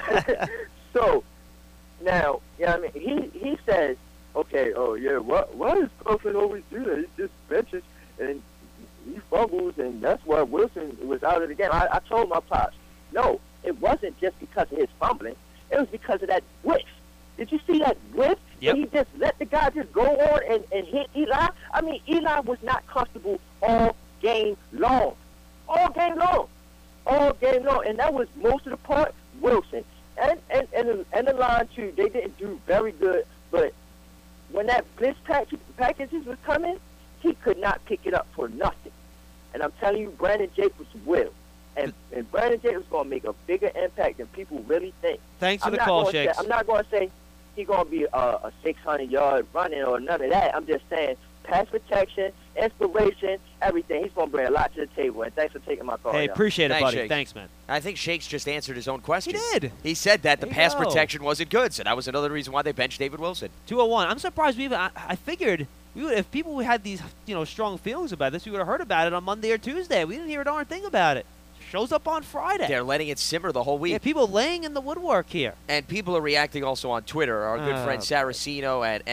So now, you know what I mean? He says, okay, oh yeah, why does Wilson always do that? He just benches and he fumbles, and that's why Wilson was out of the game. I told my pops, no, it wasn't just because of his fumbling. It was because of that whiff. Did you see that whiff? Yep. He just let the guy just go on and hit Eli. I mean, Eli was not comfortable all game long. All game long. All game long. And that was most of the part, Wilson. And the line, too, they didn't do very good. But when that blitz packages was coming, he could not pick it up for nothing. And I'm telling you, Brandon Jacobs will. And Brandon Jacobs is going to make a bigger impact than people really think. Thanks for the call, Shakes. I'm not going to say he's going to be a 600-yard running or none of that. I'm just saying pass protection, inspiration, everything. He's going to bring a lot to the table. And thanks for taking my call. Hey, appreciate it, Thanks, buddy. Shakes. Thanks, man. I think Shakes just answered his own question. He did. He said that the There you pass go. protection wasn't good, so that was another reason why they benched David Wilson. 201. I'm surprised we even. I figured we would, if people had these strong feelings about this, we would have heard about it on Monday or Tuesday. We didn't hear a darn thing about it. Shows up on Friday. They're letting it simmer the whole week. Yeah, people laying in the woodwork here. And people are reacting also on Twitter. Our good friend Saraceno at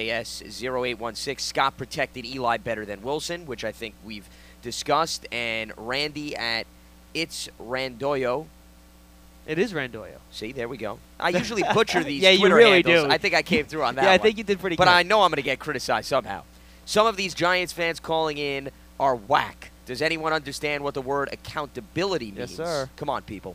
SJS0816. Scott protected Eli better than Wilson, which I think we've discussed. And Randy at It's Randoyo. It is Randoyo. See, there we go. I usually butcher these Yeah, Twitter you really handles. do. I think I came through on that Yeah, I one. think you did pretty but good. I know I'm going to get criticized somehow. Some of these Giants fans calling in are whack. Does anyone understand what the word accountability means? Yes, sir. Come on, people.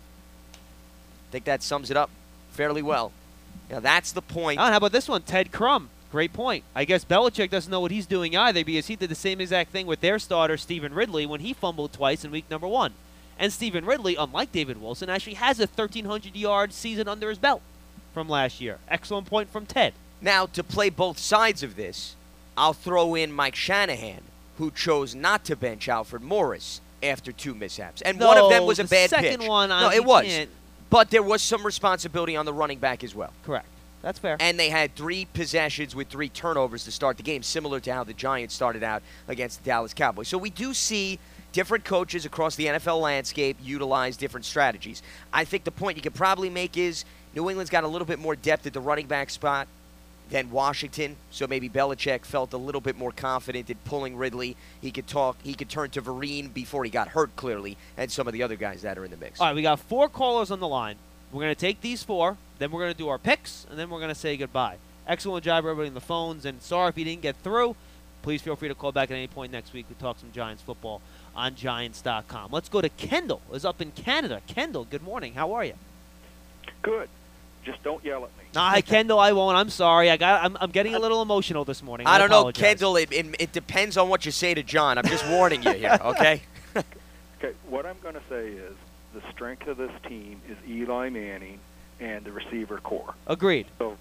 I think that sums it up fairly well. Now, that's the point. Oh, how about this one? Ted Crum. Great point. I guess Belichick doesn't know what he's doing either because he did the same exact thing with their starter, Stephen Ridley, when he fumbled twice in week number 1. And Stephen Ridley, unlike David Wilson, actually has a 1,300-yard season under his belt from last year. Excellent point from Ted. Now, to play both sides of this, I'll throw in Mike Shanahan, who chose not to bench Alfred Morris after 2 mishaps. And one of them was a bad the pitch. second one, No, you it was. can't- But there was some responsibility on the running back as well. Correct. That's fair. And they had 3 possessions with 3 turnovers to start the game, similar to how the Giants started out against the Dallas Cowboys. So we do see different coaches across the NFL landscape utilize different strategies. I think the point you could probably make is New England's got a little bit more depth at the running back spot than Washington, so maybe Belichick felt a little bit more confident in pulling Ridley. He could turn to Vereen before he got hurt, clearly, and some of the other guys that are in the mix. All right, we got 4 callers on the line. We're going to take these 4, then we're going to do our picks, and then we're going to say goodbye. Excellent job, everybody on the phones, and sorry if you didn't get through. Please feel free to call back at any point next week. We'll talk some Giants football on Giants.com. Let's go to Kendall, who's up in Canada. Kendall, good morning. How are you? Good. Just don't yell at me. Nah, Kendall, I won't. I'm sorry. I'm getting a little emotional this morning. I don't know, apologize. Kendall. It depends on what you say to John. I'm just warning you here, okay? Okay, what I'm going to say is the strength of this team is Eli Manning and the receiver core. Agreed. So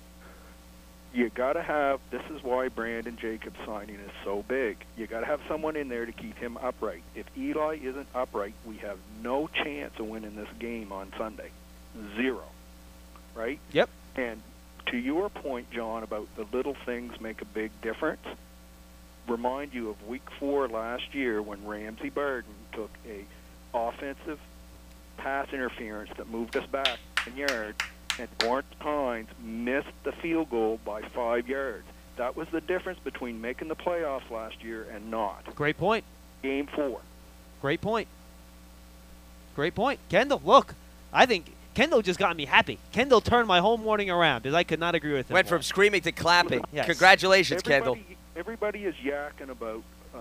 you got to have, this is why Brandon Jacobs signing is so big. You got to have someone in there to keep him upright. If Eli isn't upright, we have no chance of winning this game on Sunday. 0. Right? Yep. And to your point, John, about the little things make a big difference, remind you of week 4 last year when Ramsey Burden took a offensive pass interference that moved us back 10 yards, and Lawrence Hines missed the field goal by 5 yards. That was the difference between making the playoffs last year and not. Great point. Game 4. Great point. Great point. Kendall, look, I think Kendall just got me happy. Kendall turned my whole morning around because I could not agree with him. Went from screaming to clapping. Yes. Congratulations, Kendall. Everybody is yakking about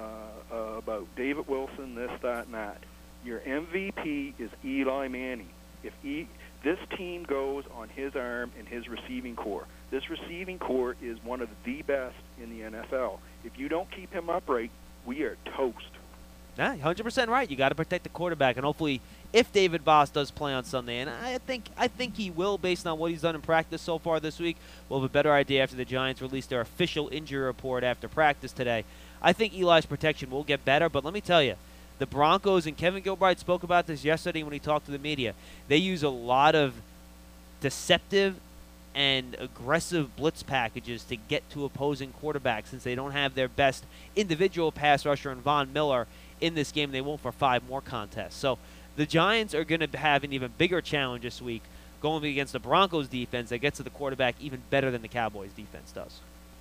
David Wilson, this, that, and that. Your MVP is Eli Manning. If this team goes on his arm and his receiving core, this receiving core is one of the best in the NFL. If you don't keep him upright, we are toast. Yeah, 100% right. You got to protect the quarterback, and hopefully, if David Voss does play on Sunday, and I think he will, based on what he's done in practice so far this week, we'll have a better idea after the Giants release their official injury report after practice today. I think Eli's protection will get better, but let me tell you, the Broncos, and Kevin Gilbride spoke about this yesterday when he talked to the media, they use a lot of deceptive and aggressive blitz packages to get to opposing quarterbacks since they don't have their best individual pass rusher in Von Miller in this game. They won't for 5 more contests. So the Giants are going to have an even bigger challenge this week going against the Broncos defense that gets to the quarterback even better than the Cowboys defense does.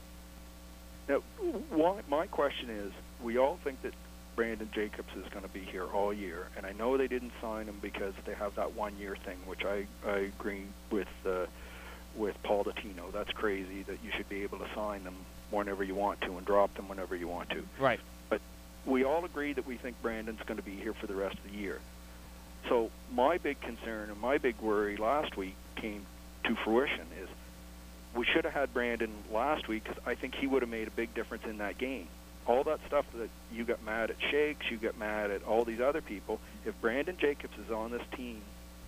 Now, my question is, we all think that Brandon Jacobs is going to be here all year, and I know they didn't sign him because they have that 1-year thing, which I agree with Paul Dottino. That's crazy that you should be able to sign them whenever you want to and drop them whenever you want to. Right. But we all agree that we think Brandon's going to be here for the rest of the year. So my big concern and my big worry last week came to fruition is we should have had Brandon last week because I think he would have made a big difference in that game. All that stuff that you got mad at Shakes, you got mad at all these other people. If Brandon Jacobs is on this team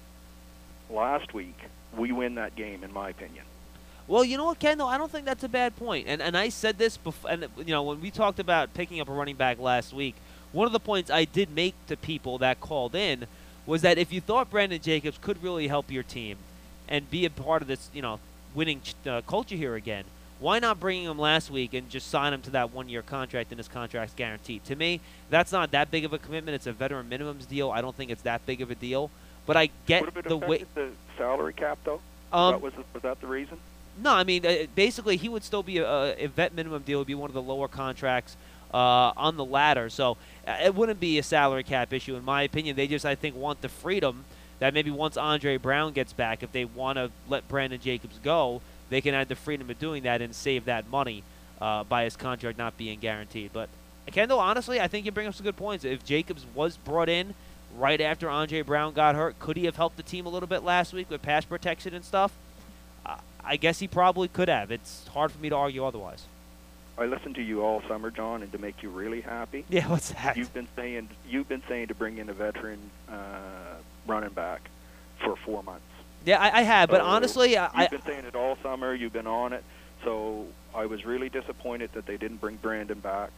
last week, we win that game, in my opinion. Well, you know what, Kendall? I don't think that's a bad point. And I said this before, and when we talked about picking up a running back last week, one of the points I did make to people that called in was that if you thought Brandon Jacobs could really help your team and be a part of this, winning culture here again, why not bring him last week and just sign him to that 1-year contract and his contract's guaranteed? To me, that's not that big of a commitment. It's a veteran minimums deal. I don't think it's that big of a deal. But I get Would it the way. affected the salary cap, though? Was that the reason? No, I mean, basically, he would still be a vet minimum deal. Would be one of the lower contracts on the ladder. So it wouldn't be a salary cap issue, in my opinion. They just, I think, want the freedom that maybe once Andre Brown gets back, if they want to let Brandon Jacobs go, they can have the freedom of doing that and save that money by his contract not being guaranteed. But, Kendall, honestly, I think you bring up some good points. If Jacobs was brought in right after Andre Brown got hurt, could he have helped the team a little bit last week with pass protection and stuff? I guess he probably could have. It's hard for me to argue otherwise. I listened to you all summer, John, and to make you really happy. Yeah, what's that? You've been saying to bring in a veteran running back for 4 months. Yeah, I have, but So honestly, you've been saying it all summer. You've been on it. So I was really disappointed that they didn't bring Brandon back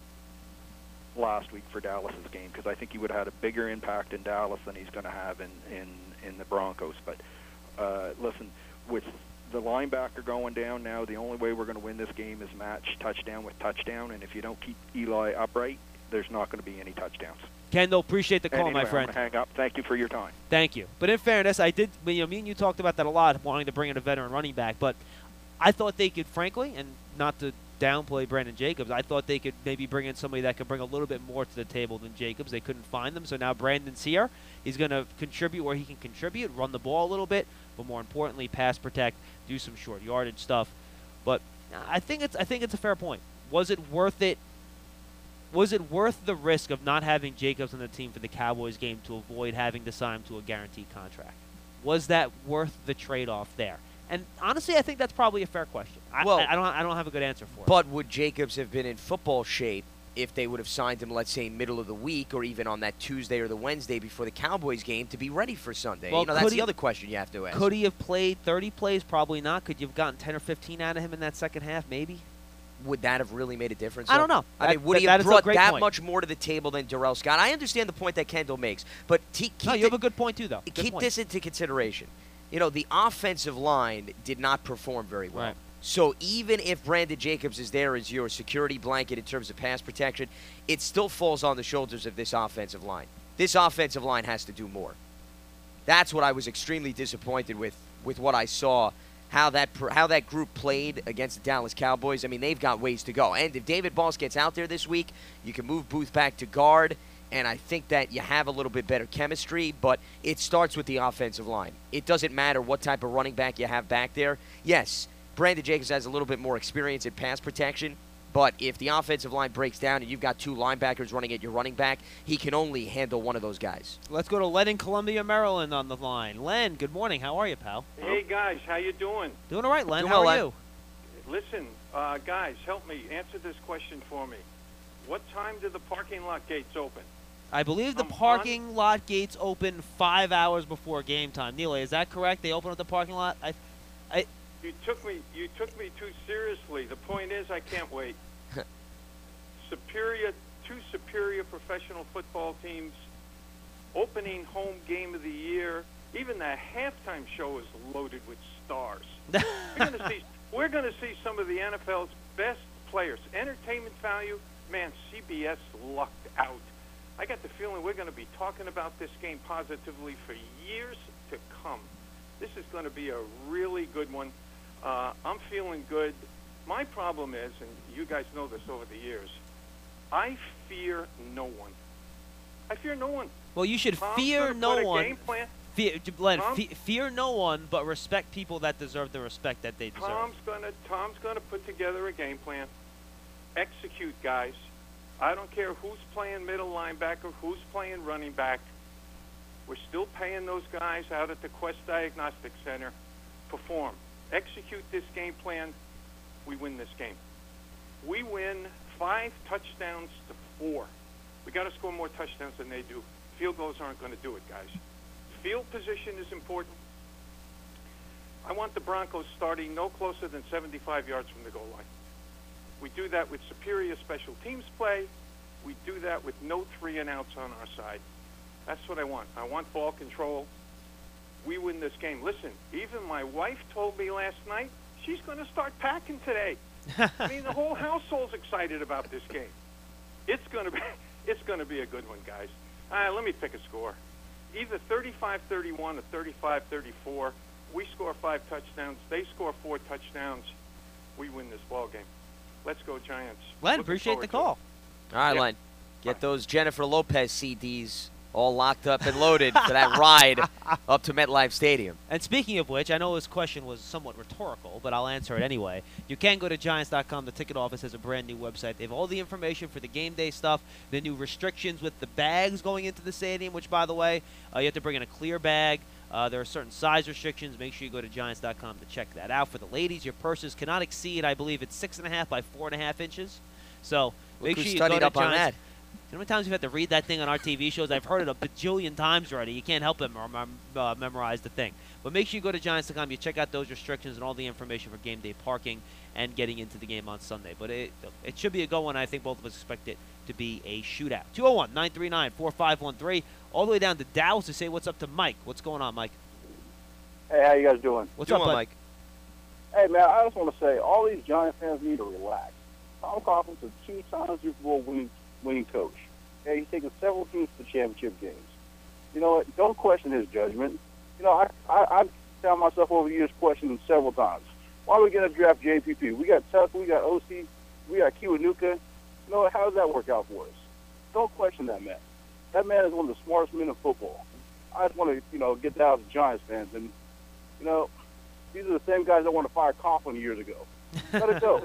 last week for Dallas's game because I think he would have had a bigger impact in Dallas than he's going to have in the Broncos. But listen, with the linebacker going down now, the only way we're going to win this game is match touchdown with touchdown, and if you don't keep Eli upright, there's not going to be any touchdowns. Kendall, appreciate the call, anyway, my friend. I'm going to hang up. Thank you for your time. Thank you. But in fairness, I did. Me and you talked about that a lot, wanting to bring in a veteran running back. But I thought they could, frankly, and not to downplay Brandon Jacobs, I thought they could maybe bring in somebody that could bring a little bit more to the table than Jacobs. They couldn't find them, so now Brandon's here. He's going to contribute where he can contribute, run the ball a little bit, but more importantly, pass protect, do some short yardage stuff. But I think it's a fair point. Was it worth it? Was it worth the risk of not having Jacobs on the team for the Cowboys game to avoid having to sign him to a guaranteed contract? Was that worth the trade-off there? And honestly, I think that's probably a fair question. I don't have a good answer for it. But would Jacobs have been in football shape if they would have signed him, let's say, middle of the week or even on that Tuesday or the Wednesday before the Cowboys game to be ready for Sunday? Well, that's the other question you have to ask. Could he have played 30 plays? Probably not. Could you have gotten 10 or 15 out of him in that second half? Maybe. Would that have really made a difference? I don't know. I mean, would he have brought that much more to the table than Darrell Scott? I understand the point that Kendall makes, but you have a good point too, though. Keep this into consideration. The offensive line did not perform very well. Right. So even if Brandon Jacobs is there as your security blanket in terms of pass protection, it still falls on the shoulders of this offensive line. This offensive line has to do more. That's what I was extremely disappointed with what I saw. How that group played against the Dallas Cowboys. I mean, they've got ways to go. And if David Boss gets out there this week, you can move Booth back to guard, and I think that you have a little bit better chemistry, but it starts with the offensive line. It doesn't matter what type of running back you have back there. Yes, Brandon Jacobs has a little bit more experience in pass protection, but if the offensive line breaks down and you've got 2 linebackers running at your running back, he can only handle one of those guys. Let's go to Len in Columbia, Maryland on the line. Len, good morning. How are you, pal? Hey, guys. How you doing? Doing all right, Len. Doing How well, are Len. you? Listen, guys, help me. Answer this question for me. What time do the parking lot gates open? I believe the parking lot gates open 5 hours before game time. Neil, is that correct? They open up the parking lot? You took me too seriously. The point is, I can't wait. Two superior professional football teams, opening home game of the year Even the halftime show is loaded with stars. We're going to see some of the NFL's best players. Entertainment value, man, CBS lucked out. I got the feeling we're going to be talking about this game positively for years to come. This is going to be a really good one. I'm feeling good. My problem is, and you guys know this over the years, I fear no one. I fear no one. Well, you should fear no one. Fear no one, but respect people that deserve the respect that they deserve. Tom's gonna put together a game plan. Execute, guys. I don't care who's playing middle linebacker, who's playing running back. We're still paying those guys out at the Quest Diagnostic Center. Perform. Execute this game plan. We win this game. We win 5 touchdowns to 4. We got to score more touchdowns than they do. Field goals aren't going to do it, guys. Field position is important. I want the Broncos starting no closer than 75 yards from the goal line. We do that with superior special teams play. We do that with no 3-and-outs on our side. That's what I want. I want ball control. We win this game. Listen, even my wife told me last night she's going to start packing today. I mean, the whole household's excited about this game. It's going to be a good one, guys. Let me pick a score. Either 35-31 or 35-34. We score 5 touchdowns. They score 4 touchdowns. We win this ball game. Let's go, Giants. Len, appreciate the call. All right, Len. Get those Jennifer Lopez CDs all locked up and loaded for that ride up to MetLife Stadium. And speaking of which, I know this question was somewhat rhetorical, but I'll answer it anyway. You can go to Giants.com. The ticket office has a brand new website. They have all the information for the game day stuff, the new restrictions with the bags going into the stadium, which, by the way, you have to bring in a clear bag. There are certain size restrictions. Make sure you go to Giants.com to check that out. For the ladies, your purses cannot exceed, I believe, it's 6.5 by 4.5 inches. So make sure you go to up Giants. on that. You know how many times we've had to read that thing on our TV shows? I've heard it a bajillion times already. You can't help but memorize the thing. But make sure you go to Giants.com. You check out those restrictions and all the information for game day parking and getting into the game on Sunday. But it should be a good one. I think both of us expect it to be a shootout. 201-939-4513. All the way down to Dallas to say what's up to Mike. What's going on, Mike? Hey, how you guys doing? What's up, Mike? Hey, man, I just want to say all these Giant fans need to relax. Tom Coughlin's a 2-time Super Bowl winning coach. Okay, he's taken several teams to championship games. You know what? Don't question his judgment. You know, I found myself over the years questioning several times. Why are we going to draft JPP? We got Tuck, we got OC, we got Kiwanuka. You know what? How does that work out for us? Don't question that man. That man is one of the smartest men in football. I just want to, get that out of the Giants fans. And, these are the same guys that want to fire Coughlin years ago. Let it go. All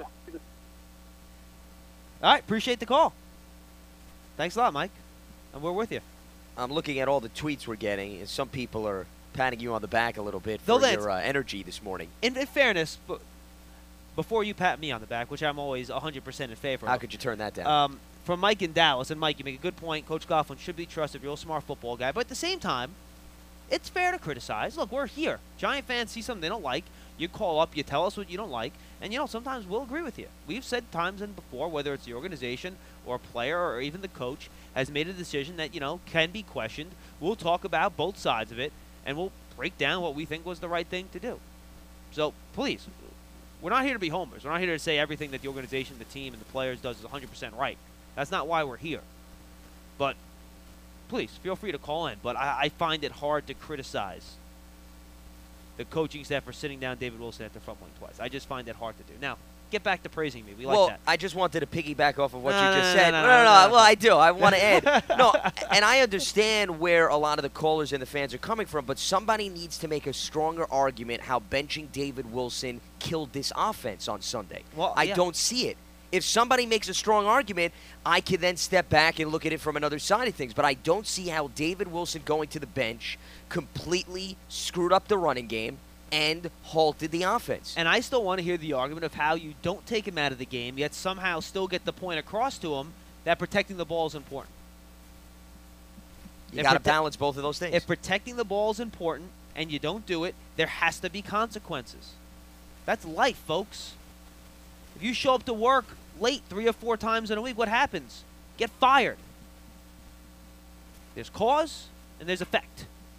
right, appreciate the call. Thanks a lot, Mike. And we're with you. I'm looking at all the tweets we're getting, and some people are patting you on the back a little bit for your energy this morning. In fairness, before you pat me on the back, which I'm always 100% in favor of. How could you turn that down? From Mike in Dallas, and Mike, you make a good point. Coach Coughlin should be trusted, real smart football guy. But at the same time, it's fair to criticize. Look, we're here. Giant fans see something they don't like. You call up, you tell us what you don't like, and, sometimes we'll agree with you. We've said times and before, whether it's the organization or a player or even the coach has made a decision that, can be questioned. We'll talk about both sides of it, and we'll break down what we think was the right thing to do. So, please, we're not here to be homers. We're not here to say everything that the organization, the team, and the players does is 100% right. That's not why we're here. But please, feel free to call in. But I find it hard to criticize the coaching staff for sitting down David Wilson after fumbling twice. I just find it hard to do. Now, get back to praising me. We like that. I just wanted to piggyback off of what you just said. No. Well, I do. I want to add. No, and I understand where a lot of the callers and the fans are coming from, but somebody needs to make a stronger argument how benching David Wilson killed this offense on Sunday. Well, I don't see it. If somebody makes a strong argument, I can then step back and look at it from another side of things. But I don't see how David Wilson going to the bench completely screwed up the running game and halted the offense. And I still want to hear the argument of how you don't take him out of the game, yet somehow still get the point across to him that protecting the ball is important. You got to balance both of those things. If protecting the ball is important and you don't do it, there has to be consequences. That's life, folks. If you show up to work late 3 or 4 times in a week, what happens? Get fired. There's cause and there's effect.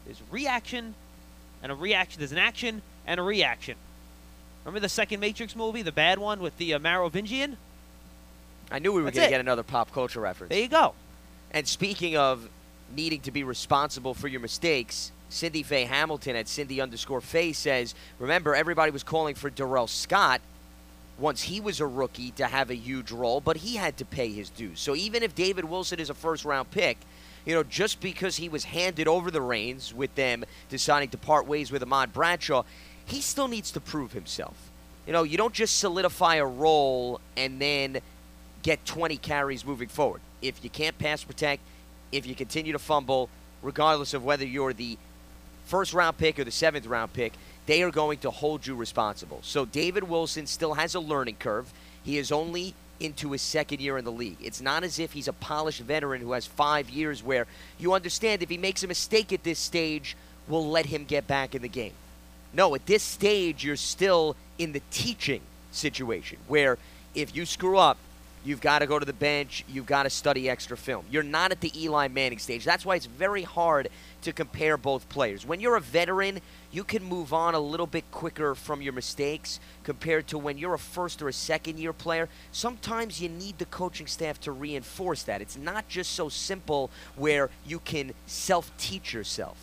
There's reaction and a reaction. There's an action and a reaction. Remember the second Matrix movie, the bad one with the Merovingian? I knew we were going to get another pop culture reference. There you go. And speaking of needing to be responsible for your mistakes, Cindy Faye Hamilton at Cindy_Faye says, remember, everybody was calling for Darrell Scott once he was a rookie to have a huge role, but he had to pay his dues. So even if David Wilson is a first-round pick, just because he was handed over the reins with them deciding to part ways with Ahmad Bradshaw, he still needs to prove himself. You don't just solidify a role and then get 20 carries moving forward. If you can't pass protect, if you continue to fumble, regardless of whether you're the first-round pick or the seventh-round pick, they are going to hold you responsible. So David Wilson still has a learning curve. He is only into his second year in the league. It's not as if he's a polished veteran who has 5 years where you understand if he makes a mistake at this stage, we'll let him get back in the game. No, at this stage, you're still in the teaching situation where if you screw up, you've got to go to the bench. You've got to study extra film. You're not at the Eli Manning stage. That's why it's very hard to compare both players. When you're a veteran, you can move on a little bit quicker from your mistakes compared to when you're a first or a second-year player. Sometimes you need the coaching staff to reinforce that. It's not just so simple where you can self-teach yourself.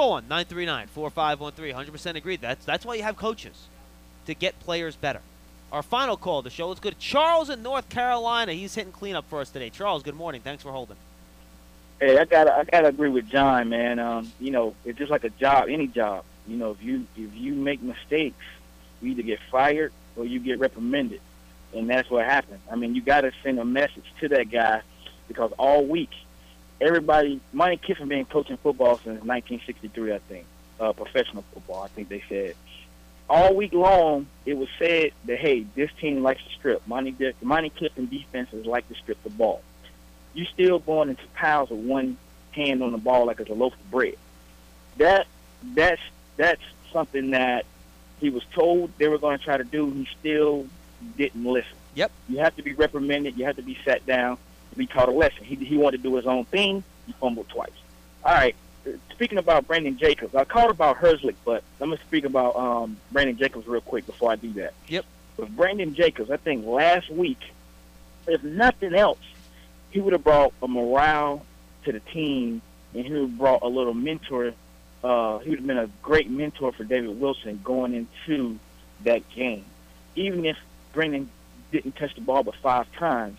201-939-4513. 100% agreed. That's why you have coaches, to get players better. Our final call of the show. Let's go to Charles in North Carolina. He's hitting cleanup for us today. Charles, good morning. Thanks for holding. Hey, I gotta agree with John, man. It's just like a job, any job. If you make mistakes, you either get fired or you get reprimanded, and that's what happened. I mean, you got to send a message to that guy because all week, Monty Kiffin been coaching football since 1963, I think, professional football. I think they said. All week long, it was said that, hey, this team likes to strip. Monty Kiffin defenses like to strip the ball. You still going into piles with one hand on the ball like it's a loaf of bread. That's something that he was told they were going to try to do. He still didn't listen. Yep. You have to be reprimanded. You have to be sat down to be taught a lesson. He wanted to do his own thing. He fumbled twice. All right. Speaking about Brandon Jacobs, I called about Herzlich, but I'm going to speak about Brandon Jacobs real quick before I do that. Yep. With Brandon Jacobs, I think last week, if nothing else, he would have brought a morale to the team, and he would have brought a little mentor. He would have been a great mentor for David Wilson going into that game. Even if Brandon didn't touch the ball but 5 times,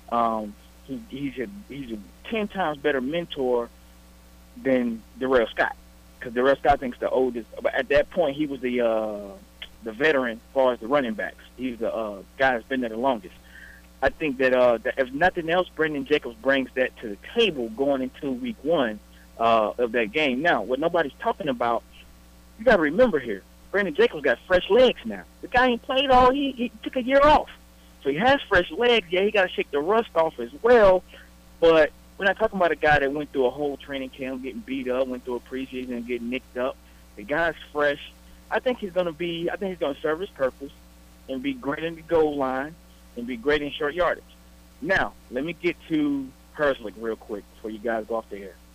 he's a 10 times better mentor than Darrell Scott, because Darrell Scott thinks the oldest. But at that point, he was the veteran as far as the running backs. He's the guy that's been there the longest. I think that if nothing else, Brandon Jacobs brings that to the table going into week 1 of that game. Now, what nobody's talking about, you got to remember here, Brandon Jacobs got fresh legs now. The guy ain't played all. He took a year off, so he has fresh legs. Yeah, he got to shake the rust off as well, but we're not talking about a guy that went through a whole training camp getting beat up, went through a preseason and getting nicked up. The guy's fresh. I think he's going to serve his purpose and be great in the goal line and be great in short yardage. Now, let me get to Herzlich real quick before you guys go off the air.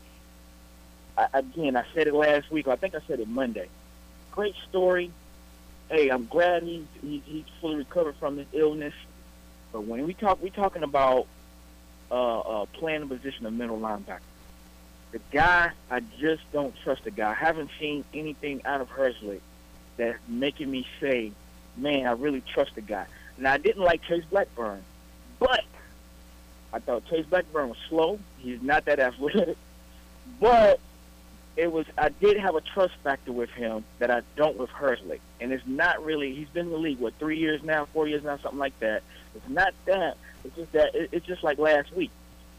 I said it last week. I think I said it Monday. Great story. Hey, I'm glad he's fully recovered from his illness. But when we talking about playing the position of middle linebacker. The guy, I just don't trust the guy. I haven't seen anything out of Herzlich that's making me say, man, I really trust the guy. Now, I didn't like Chase Blackburn, but I thought Chase Blackburn was slow. He's not that athletic. But I did have a trust factor with him that I don't with Herzlich. And it's not really, he's been in the league, 3 years now, 4 years now, something like that. It's not that. It's just that it's just like last week.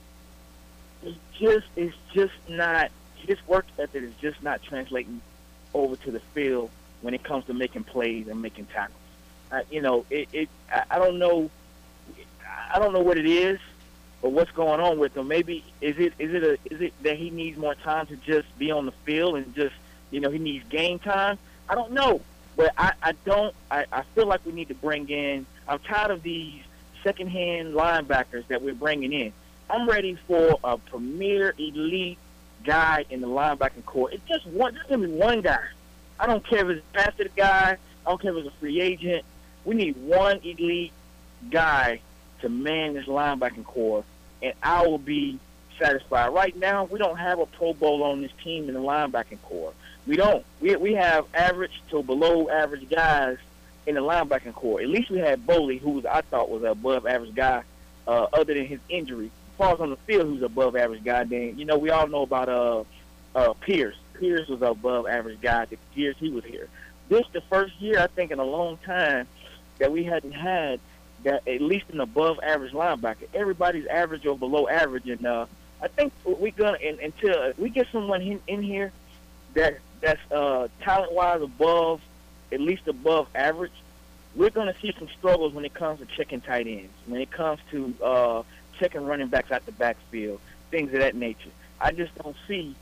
It's just not, his work ethic is just not translating over to the field when it comes to making plays and making tackles. I don't know what it is or what's going on with him. Maybe is it that he needs more time to just be on the field and just he needs game time? I don't know, but I feel like we need to bring in. I'm tired of these second-hand linebackers that we're bringing in. I'm ready for a premier elite guy in the linebacking core. It's just one. Just give me one guy. I don't care if it's a passive guy. I don't care if it's a free agent. We need one elite guy to man this linebacking core, and I will be satisfied. Right now, we don't have a Pro Bowl on this team in the linebacking core. We don't. We have average to below average guys in the linebacking core. At least we had Boley, who I thought was an above average guy, other than his injury. As far as on the field, who's an above average guy. Then we all know about Pierce. Pierce was an above average guy the years he was here. This the first year I think in a long time that we hadn't had that at least an above average linebacker. Everybody's average or below average, and I think we're gonna until we get someone in here that's talent wise above, at least above average. We're gonna see some struggles when it comes to checking tight ends, when it comes to checking running backs out the backfield, things of that nature. I just don't see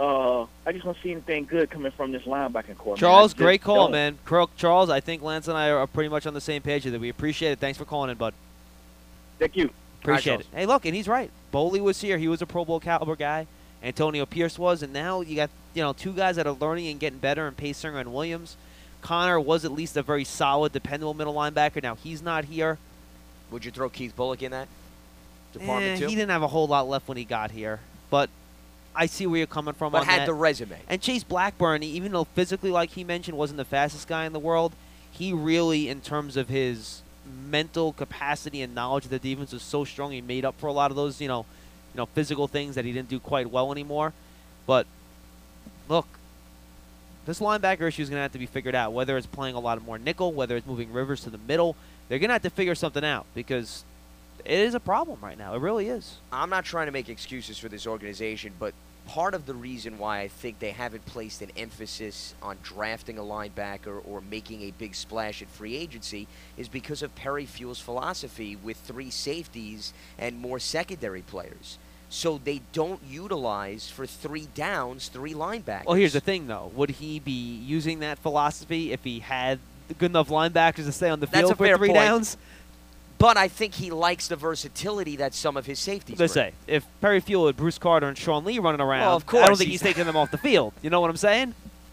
anything good coming from this linebacking core. Charles, great call, man. Charles, I think Lance and I are pretty much on the same page with it. We appreciate it. Thanks for calling in, bud. Thank you. Appreciate it. Hey, look, and he's right. Boley was here. He was a Pro Bowl caliber guy. Antonio Pierce was, and now you got two guys that are learning and getting better, and Pace Singer and Williams. Connor was at least a very solid, dependable middle linebacker. Now he's not here. Would you throw Keith Bullock in that department too? He didn't have a whole lot left when he got here, but I see where you're coming from. But on had that. the resume. And Chase Blackburn, even though physically, like he mentioned, wasn't the fastest guy in the world, he really, in terms of his mental capacity and knowledge of the defense, was so strong. He made up for a lot of those, physical things that he didn't do quite well anymore. But look, this linebacker issue is going to have to be figured out. Whether it's playing a lot more nickel, whether it's moving Rivers to the middle, they're going to have to figure something out because it is a problem right now. It really is. I'm not trying to make excuses for this organization, but part of the reason why I think they haven't placed an emphasis on drafting a linebacker or making a big splash at free agency is because of Perry Fuel's philosophy with 3 safeties and more secondary players. So they don't utilize for 3 downs 3 linebackers. Well, here's the thing, though. Would he be using that philosophy if he had good enough linebackers to stay on the field for 3 downs? But I think he likes the versatility that some of his safeties Let's say, if Perry Fuel had Bruce Carter and Sean Lee running around, well, of course, I don't think he's taking them off the field. You know what I'm saying?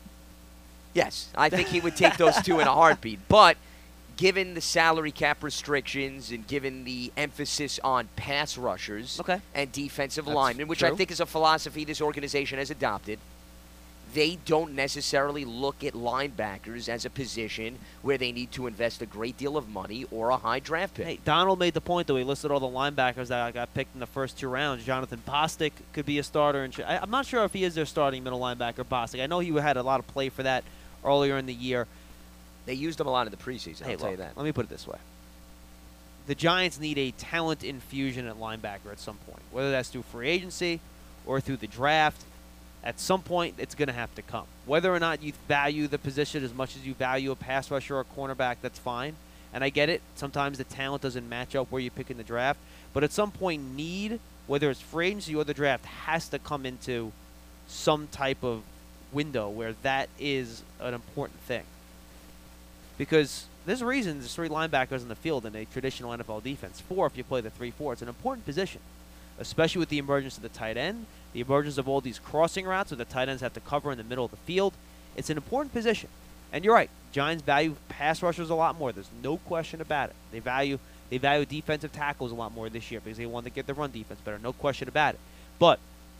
Yes, I think he would take those 2 in a heartbeat. But given the salary cap restrictions and given the emphasis on pass rushers and defensive linemen, which I think is a philosophy this organization has adopted, they don't necessarily look at linebackers as a position where they need to invest a great deal of money or a high draft pick. Hey, Donald made the point, though. He listed all the linebackers that got picked in the first 2 rounds. Jonathan Bostic could be a starter. And I'm not sure if he is their starting middle linebacker, Bostic. I know he had a lot of play for that earlier in the year. They used him a lot in the preseason, I'll tell you that. Let me put it this way. The Giants need a talent infusion at linebacker at some point, whether that's through free agency or through the draft. At some point, it's going to have to come. Whether or not you value the position as much as you value a pass rusher or a cornerback, that's fine. And I get it. Sometimes the talent doesn't match up where you pick in the draft. But at some point, need, whether it's free agency or the draft, has to come into some type of window where that is an important thing. Because there's a reason there's 3 linebackers in the field in a traditional NFL defense. 4 if you play the 3-4. It's an important position, especially with the emergence of the tight end, the emergence of all these crossing routes where the tight ends have to cover in the middle of the field. It's an important position. And you're right, Giants value pass rushers a lot more. There's no question about it. They value defensive tackles a lot more this year because they want to get the run defense better. No question about it. But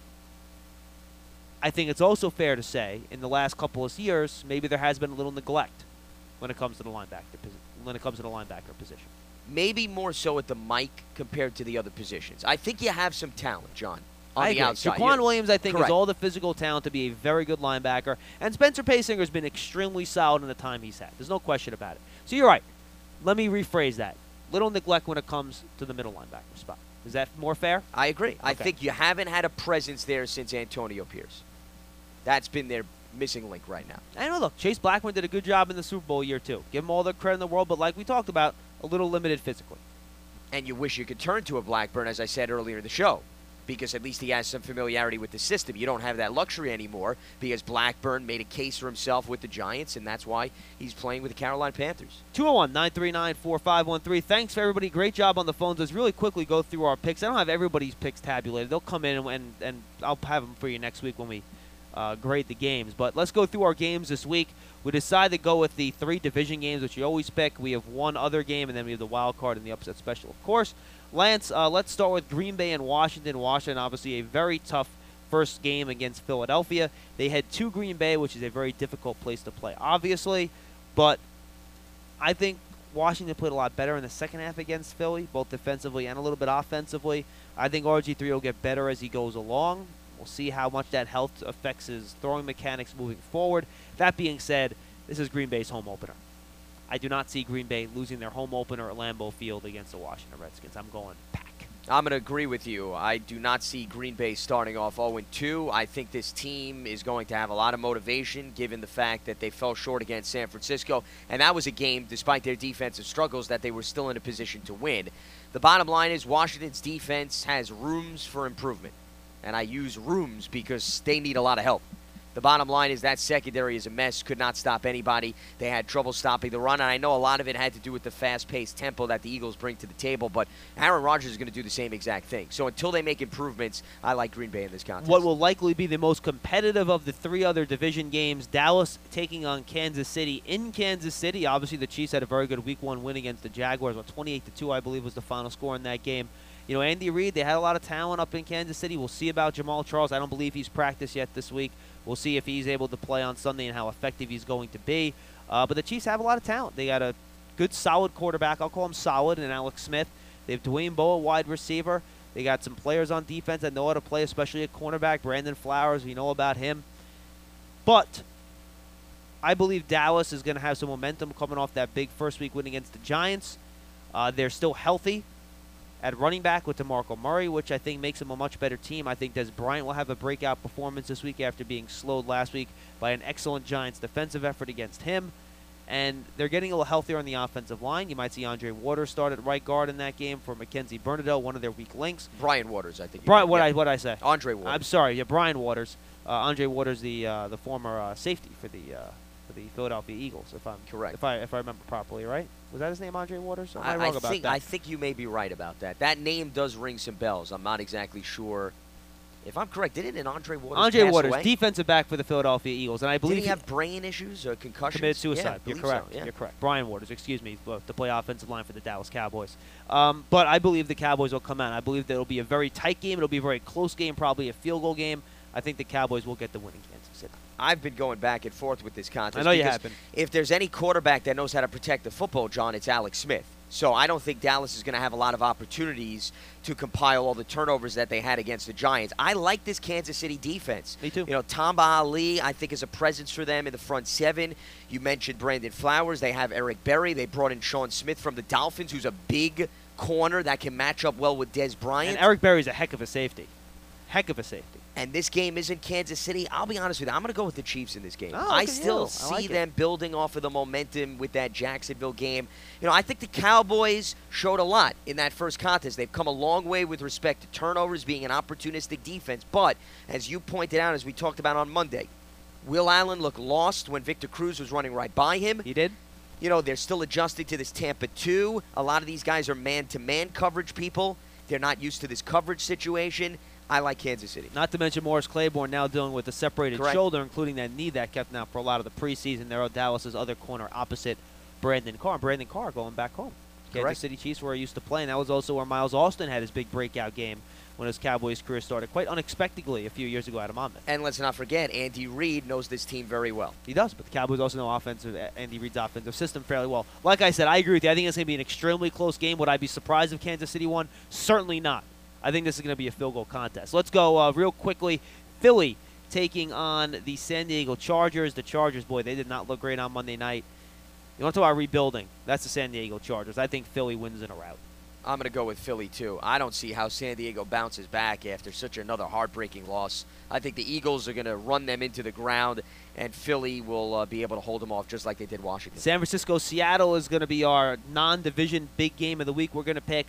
I think it's also fair to say in the last couple of years, maybe there has been a little neglect when it comes to the linebacker position. Maybe more so at the Mike compared to the other positions. I think you have some talent, John, on I the agree. outside. Jaquan Williams, I think, Correct. has all the physical talent to be a very good linebacker. And Spencer Paysinger has been extremely solid in the time he's had. There's no question about it. So you're right. Let me rephrase that. Little neglect when it comes to the middle linebacker spot. Is that more fair? I agree. I think you haven't had a presence there since Antonio Pierce. That's been their missing link right now. And look, Chase Blackman did a good job in the Super Bowl year, too. Give him all the credit in the world, but like we talked about, a little limited physically. And you wish you could turn to a Blackburn, as I said earlier in the show. because at least he has some familiarity with the system. You don't have that luxury anymore because Blackburn made a case for himself with the Giants, and that's why he's playing with the Carolina Panthers. 201-939-4513. Thanks for everybody. Great job on the phones. Let's really quickly go through our picks. I don't have everybody's picks tabulated. They'll come in, and I'll have them for you next week when we grade the games. But let's go through our games this week. We decided to go with the 3 division games, which you always pick. We have one other game, and then we have the wild card and the upset special, of course. Lance, let's start with Green Bay and Washington. Washington, obviously, a very tough first game against Philadelphia. They head to Green Bay, which is a very difficult place to play, obviously. But I think Washington played a lot better in the second half against Philly, both defensively and a little bit offensively. I think RG3 will get better as he goes along. We'll see how much that health affects his throwing mechanics moving forward. That being said, this is Green Bay's home opener. I do not see Green Bay losing their home opener at Lambeau Field against the Washington Redskins. I'm going Pack. I'm going to agree with you. I do not see Green Bay starting off 0-2. I think this team is going to have a lot of motivation given the fact that they fell short against San Francisco. And that was a game, despite their defensive struggles, that they were still in a position to win. The bottom line is Washington's defense has rooms for improvement. And I use rooms because they need a lot of help. The bottom line is that secondary is a mess, could not stop anybody. They had trouble stopping the run, and I know a lot of it had to do with the fast-paced tempo that the Eagles bring to the table, but Aaron Rodgers is going to do the same exact thing. So until they make improvements, I like Green Bay in this contest. What will likely be the most competitive of the 3 other division games, Dallas taking on Kansas City in Kansas City. Obviously, the Chiefs had a very good Week 1 win against the Jaguars. 28-2, I believe, was the final score in that game. You know, Andy Reid, they had a lot of talent up in Kansas City. We'll see about Jamal Charles. I don't believe he's practiced yet this week. We'll see if he's able to play on Sunday and how effective he's going to be. But the Chiefs have a lot of talent. They got a good, solid quarterback. I'll call him solid, and Alex Smith. They have Dwayne Bowe, wide receiver. They got some players on defense that know how to play, especially at cornerback. Brandon Flowers, we know about him. But I believe Dallas is going to have some momentum coming off that big first week win against the Giants. They're still healthy at running back with DeMarco Murray, which I think makes them a much better team. I think Des Bryant will have a breakout performance this week after being slowed last week by an excellent Giants defensive effort against him. And they're getting a little healthier on the offensive line. You might see Andre Waters start at right guard in that game for Mackenzie Bernadette, one of their weak links. Brian Waters, I think. Brian, what I say? Andre Waters. I'm sorry, yeah, Brian Waters. Andre Waters, the former safety for the Philadelphia Eagles, if I'm correct. If I remember properly, right? Was that his name, Andre Waters? Or am I wrong about that? I think you may be right about that. That name does ring some bells. I'm not exactly sure. If I'm correct, didn't an Andre Waters pass away? Defensive back for the Philadelphia Eagles, and I believe did he have brain issues or concussions? Committed suicide. Yeah, You're correct. So, yeah. You're correct. Brian Waters, excuse me, to play offensive line for the Dallas Cowboys. But I believe the Cowboys will come out. I believe that it'll be a very tight game. It'll be a very close game, probably a field goal game. I think the Cowboys will get the win in Kansas City. I've been going back and forth with this contest. I know you have been. If there's any quarterback that knows how to protect the football, John, it's Alex Smith. So I don't think Dallas is going to have a lot of opportunities to compile all the turnovers that they had against the Giants. I like this Kansas City defense. Me too. You know, Tamba Ali, I think, is a presence for them in the front 7. You mentioned Brandon Flowers. They have Eric Berry. They brought in Sean Smith from the Dolphins, who's a big corner that can match up well with Des Bryant. And Eric Berry's a heck of a safety. Heck of a safety. And this game is in Kansas City. I'll be honest with you. I'm going to go with the Chiefs in this game. Oh, I still see them building off of the momentum with that Jacksonville game. You know, I think the Cowboys showed a lot in that first contest. They've come a long way with respect to turnovers, being an opportunistic defense. But, as you pointed out, as we talked about on Monday, Will Allen looked lost when Victor Cruz was running right by him. He did. You know, they're still adjusting to this Tampa 2. A lot of these guys are man-to-man coverage people. They're not used to this coverage situation. I like Kansas City. Not to mention Morris Claiborne now dealing with a separated shoulder, including that knee that kept him out for a lot of the preseason. There are Dallas's other corner opposite Brandon Carr. Brandon Carr going back home. Kansas City Chiefs, where he used to play, and that was also where Miles Austin had his big breakout game when his Cowboys career started quite unexpectedly a few years ago out of Monmouth. And let's not forget, Andy Reid knows this team very well. He does, but the Cowboys also know Andy Reid's offensive system fairly well. Like I said, I agree with you. I think it's going to be an extremely close game. Would I be surprised if Kansas City won? Certainly not. I think this is going to be a field goal contest. Let's go real quickly. Philly taking on the San Diego Chargers. The Chargers, boy, they did not look great on Monday night. You want to talk about rebuilding? That's the San Diego Chargers. I think Philly wins in a rout. I'm going to go with Philly, too. I don't see how San Diego bounces back after such another heartbreaking loss. I think the Eagles are going to run them into the ground, and Philly will be able to hold them off just like they did Washington. San Francisco-Seattle is going to be our non-division big game of the week. We're going to pick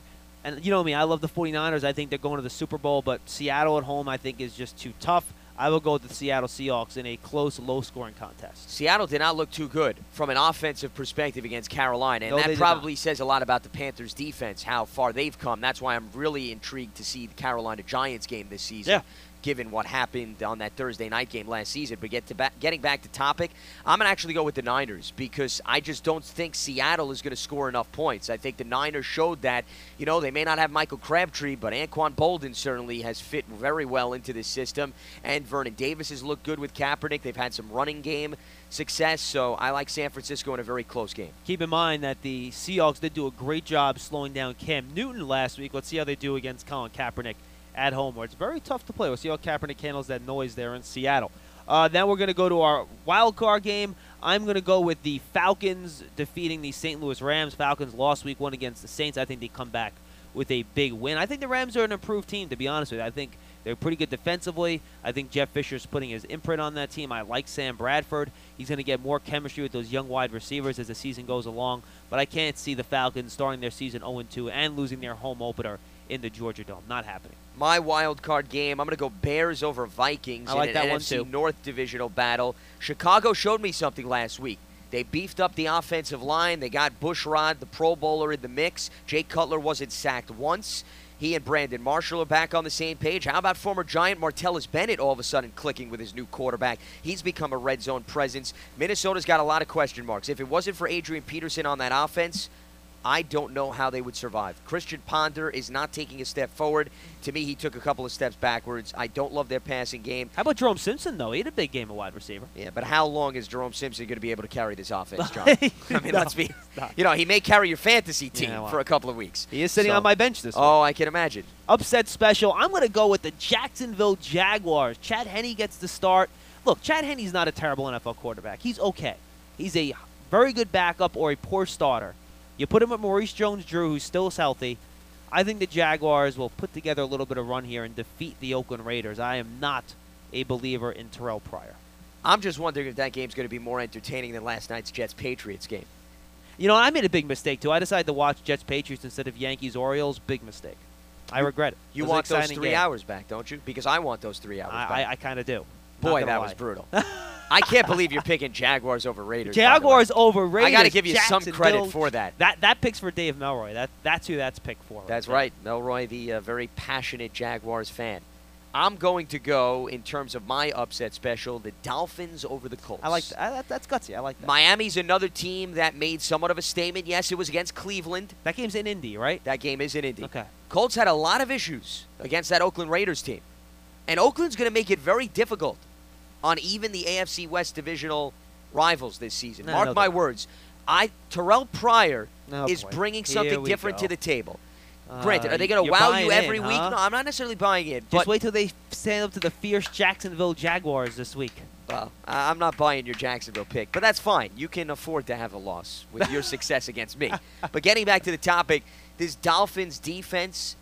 And you know me, I love the 49ers. I think they're going to the Super Bowl, but Seattle at home I think is just too tough. I will go with the Seattle Seahawks in a close, low-scoring contest. Seattle did not look too good from an offensive perspective against Carolina, and No, they that did probably says a lot about the Panthers' defense, how far they've come. That's why I'm really intrigued to see the Carolina Giants game this season, given what happened on that Thursday night game last season. But getting back to topic, I'm going to actually go with the Niners because I just don't think Seattle is going to score enough points. I think the Niners showed that, you know, they may not have Michael Crabtree, but Anquan Bolden certainly has fit very well into this system. And Vernon Davis has looked good with Kaepernick. They've had some running game success, so I like San Francisco in a very close game. Keep in mind that the Seahawks did do a great job slowing down Cam Newton last week. Let's see how they do against Colin Kaepernick at home, where it's very tough to play. We'll see how Kaepernick handles that noise there in Seattle. Then we're going to go to our wild card game. I'm going to go with the Falcons defeating the St. Louis Rams. Falcons lost week 1 against the Saints. I think they come back with a big win. I think the Rams are an improved team, to be honest with you. I think they're pretty good defensively. I think Jeff Fisher's putting his imprint on that team. I like Sam Bradford. He's going to get more chemistry with those young wide receivers as the season goes along. But I can't see the Falcons starting their season 0-2 and losing their home opener in the Georgia Dome. Not happening. My wild card game, I'm going to go Bears over Vikings I like in that an one NFC too. North divisional battle. Chicago showed me something last week. They beefed up the offensive line. They got Bushrod, the Pro Bowler, in the mix. Jay Cutler wasn't sacked once. He and Brandon Marshall are back on the same page. How about former Giant Martellus Bennett all of a sudden clicking with his new quarterback? He's become a red zone presence. Minnesota's got a lot of question marks. If it wasn't for Adrian Peterson on that offense, I don't know how they would survive. Christian Ponder is not taking a step forward. To me, he took a couple of steps backwards. I don't love their passing game. How about Jerome Simpson, though? He had a big game at wide receiver. Yeah, but how long is Jerome Simpson going to be able to carry this offense, John? I mean, let's be, you know, he may carry your fantasy team for a couple of weeks. He is sitting on my bench this week. Oh, I can imagine. Upset special. I'm going to go with the Jacksonville Jaguars. Chad Henne gets the start. Look, Chad Henne's not a terrible NFL quarterback. He's okay. He's a very good backup or a poor starter. You put him with Maurice Jones-Drew, who still is healthy. I think the Jaguars will put together a little bit of run here and defeat the Oakland Raiders. I am not a believer in Terrell Pryor. I'm just wondering if that game's going to be more entertaining than last night's Jets-Patriots game. You know, I made a big mistake, too. I decided to watch Jets-Patriots instead of Yankees-Orioles. Big mistake. I regret it. You It was an want those exciting 3 game. hours back, don't you? Because I want those 3 hours back. I kind of do. Boy, Not that gonna was lie. brutal. I can't believe you're picking Jaguars over Raiders. Jaguars over Raiders. I got to give you some credit Jacksonville. for that. That pick's for Dave Melroy. That's who that's picked for. That's right. Melroy, the very passionate Jaguars fan. I'm going to go, in terms of my upset special, the Dolphins over the Colts. I like that. That's gutsy. I like that. Miami's another team that made somewhat of a statement. Yes, it was against Cleveland. That game's in Indy, right? That game is in Indy. Okay. Colts had a lot of issues against that Oakland Raiders team. And Oakland's going to make it very difficult on even the AFC West divisional rivals this season. No, Mark no my doubt. words. Terrell Pryor Oh, is boy. bringing Here something we different go. to the table. Granted, are they going to you're wow buying you every in, week? huh? No, I'm not necessarily buying it. Just But wait till they stand up to the fierce Jacksonville Jaguars this week. Well, I'm not buying your Jacksonville pick, but that's fine. You can afford to have a loss with your success against me. But getting back to the topic, this Dolphins defense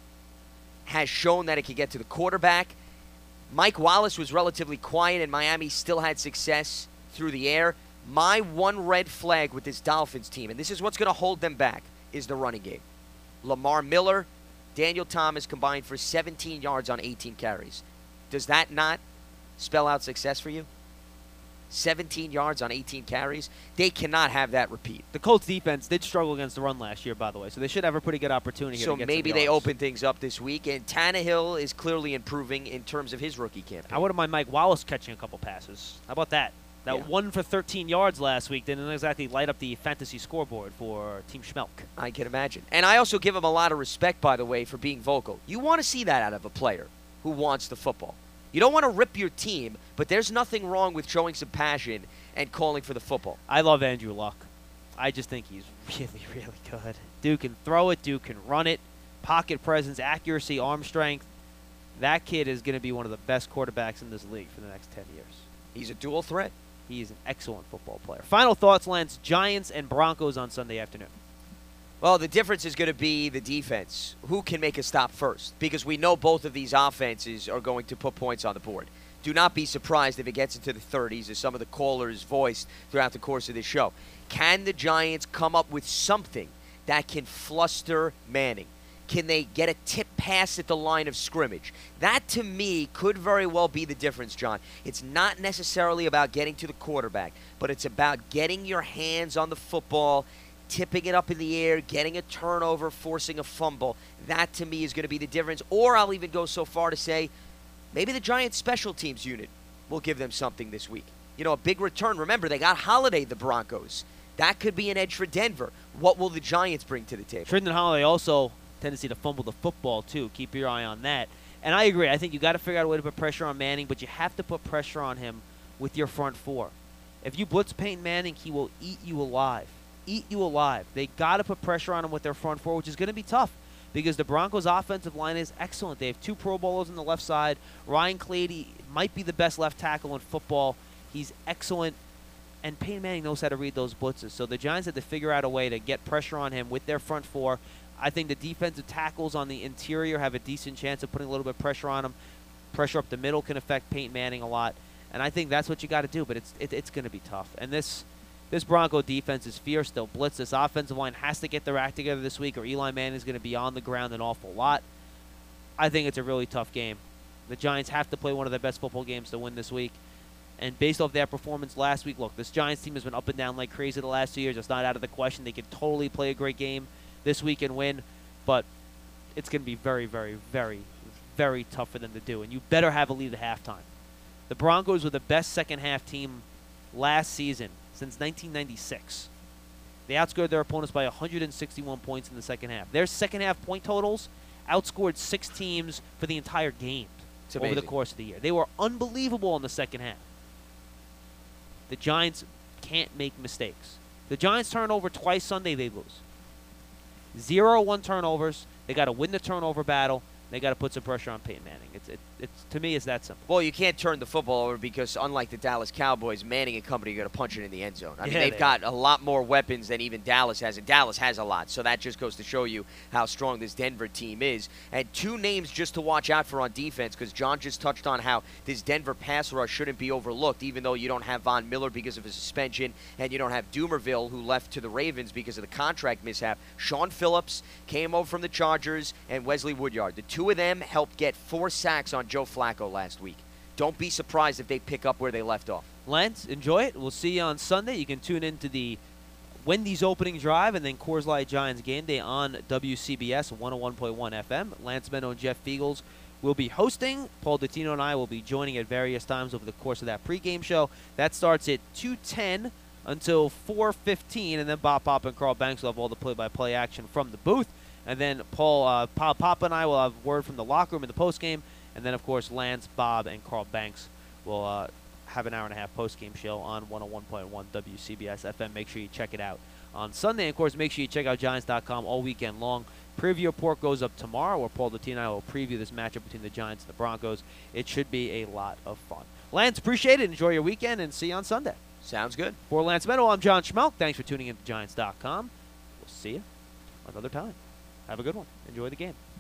has shown that it can get to the quarterback. Mike Wallace was relatively quiet, and Miami still had success through the air. My one red flag with this Dolphins team, and this is what's going to hold them back, is the running game. Lamar Miller, Daniel Thomas combined for 17 yards on 18 carries. Does that not spell out success for you? 17 yards on 18 carries. They cannot have that repeat. The Colts defense did struggle against the run last year, by the way, so they should have a pretty good opportunity here So to get maybe some they yards. open things up this week, and Tannehill is clearly improving in terms of his rookie campaign. I wouldn't mind Mike Wallace catching a couple passes. How about that? That Yeah. 1 for 13 yards last week didn't exactly light up the fantasy scoreboard for Team Schmelk. I can imagine. And I also give him a lot of respect, by the way, for being vocal. You want to see that out of a player who wants the football. You don't want to rip your team, but there's nothing wrong with showing some passion and calling for the football. I love Andrew Luck. I just think he's really, really good. Dude can throw it. Dude can run it. Pocket presence, accuracy, arm strength. That kid is going to be one of the best quarterbacks in this league for the next 10 years. He's a dual threat. He is an excellent football player. Final thoughts, Lance. Giants and Broncos on Sunday afternoon. Well, the difference is going to be the defense. Who can make a stop first? Because we know both of these offenses are going to put points on the board. Do not be surprised if it gets into the 30s, as some of the callers voiced throughout the course of this show. Can the Giants come up with something that can fluster Manning? Can they get a tip pass at the line of scrimmage? That, to me, could very well be the difference, John. It's not necessarily about getting to the quarterback, but it's about getting your hands on the football, tipping it up in the air, getting a turnover, forcing a fumble. That, to me, is going to be the difference. Or I'll even go so far to say maybe the Giants special teams unit will give them something this week. You know, a big return. Remember, they got Holiday, the Broncos. That could be an edge for Denver. What will the Giants bring to the table? Trenton Holiday also tendency to fumble the football, too. Keep your eye on that. And I agree. I think you got to figure out a way to put pressure on Manning, but you have to put pressure on him with your front four. If you blitz Peyton Manning, he will eat you alive. Eat you alive. They got to put pressure on him with their front four, which is going to be tough because the Broncos' offensive line is excellent. They have 2 Pro Bowlers on the left side. Ryan Clady might be the best left tackle in football. He's excellent. And Peyton Manning knows how to read those blitzes. So the Giants had to figure out a way to get pressure on him with their front four. I think the defensive tackles on the interior have a decent chance of putting a little bit of pressure on him. Pressure up the middle can affect Peyton Manning a lot. And I think that's what you got to do, but it's going to be tough. And this Bronco defense is fierce. They'll blitz. This offensive line has to get their act together this week, or Eli Manning is going to be on the ground an awful lot. I think it's a really tough game. The Giants have to play one of their best football games to win this week. And based off their performance last week, look, this Giants team has been up and down like crazy the last 2 years. It's not out of the question. They could totally play a great game this week and win, but it's going to be very, very, very, very tough for them to do. And you better have a lead at halftime. The Broncos were the best second-half team last season since 1996. They outscored their opponents by 161 points in the second half. Their second-half point totals outscored 6 teams for the entire game over the course of the year. They were unbelievable in the second half. The Giants can't make mistakes. The Giants turn over twice Sunday, they lose. 0-1 turnovers. They got to win the turnover battle. They got to put some pressure on Peyton Manning. It's to me, it's that simple. Well, you can't turn the football over because, unlike the Dallas Cowboys, Manning and company are going to punch it in the end zone. I mean, they've got a lot more weapons than even Dallas has, and Dallas has a lot. So that just goes to show you how strong this Denver team is. And 2 names just to watch out for on defense, because John just touched on how this Denver pass rush shouldn't be overlooked, even though you don't have Von Miller because of his suspension, and you don't have Doomerville, who left to the Ravens because of the contract mishap. Sean Phillips came over from the Chargers, and Wesley Woodyard. The 2 of them helped get 4 sacks on Joe Flacco last week. Don't be surprised if they pick up where they left off. Lance, enjoy it. We'll see you on Sunday. You can tune into the Wendy's opening drive and then Coors Light Giants game day on WCBS 101.1 FM. Lance Meadow and Jeff Feagles will be hosting. Paul Dottino and I will be joining at various times over the course of that pregame show. That starts at 2:10 until 4:15, and then Bob Pop and Carl Banks will have all the play-by-play action from the booth. And then Pop and I will have word from the locker room in the postgame. And then, of course, Lance, Bob, and Carl Banks will have an hour-and-a-half postgame show on 101.1 WCBS FM. Make sure you check it out on Sunday. And, of course, make sure you check out Giants.com all weekend long. Preview report goes up tomorrow, where Paul Dottino and I will preview this matchup between the Giants and the Broncos. It should be a lot of fun. Lance, appreciate it. Enjoy your weekend, and see you on Sunday. Sounds good. For Lance Meadow, I'm John Schmelk. Thanks for tuning in to Giants.com. We'll see you another time. Have a good one. Enjoy the game.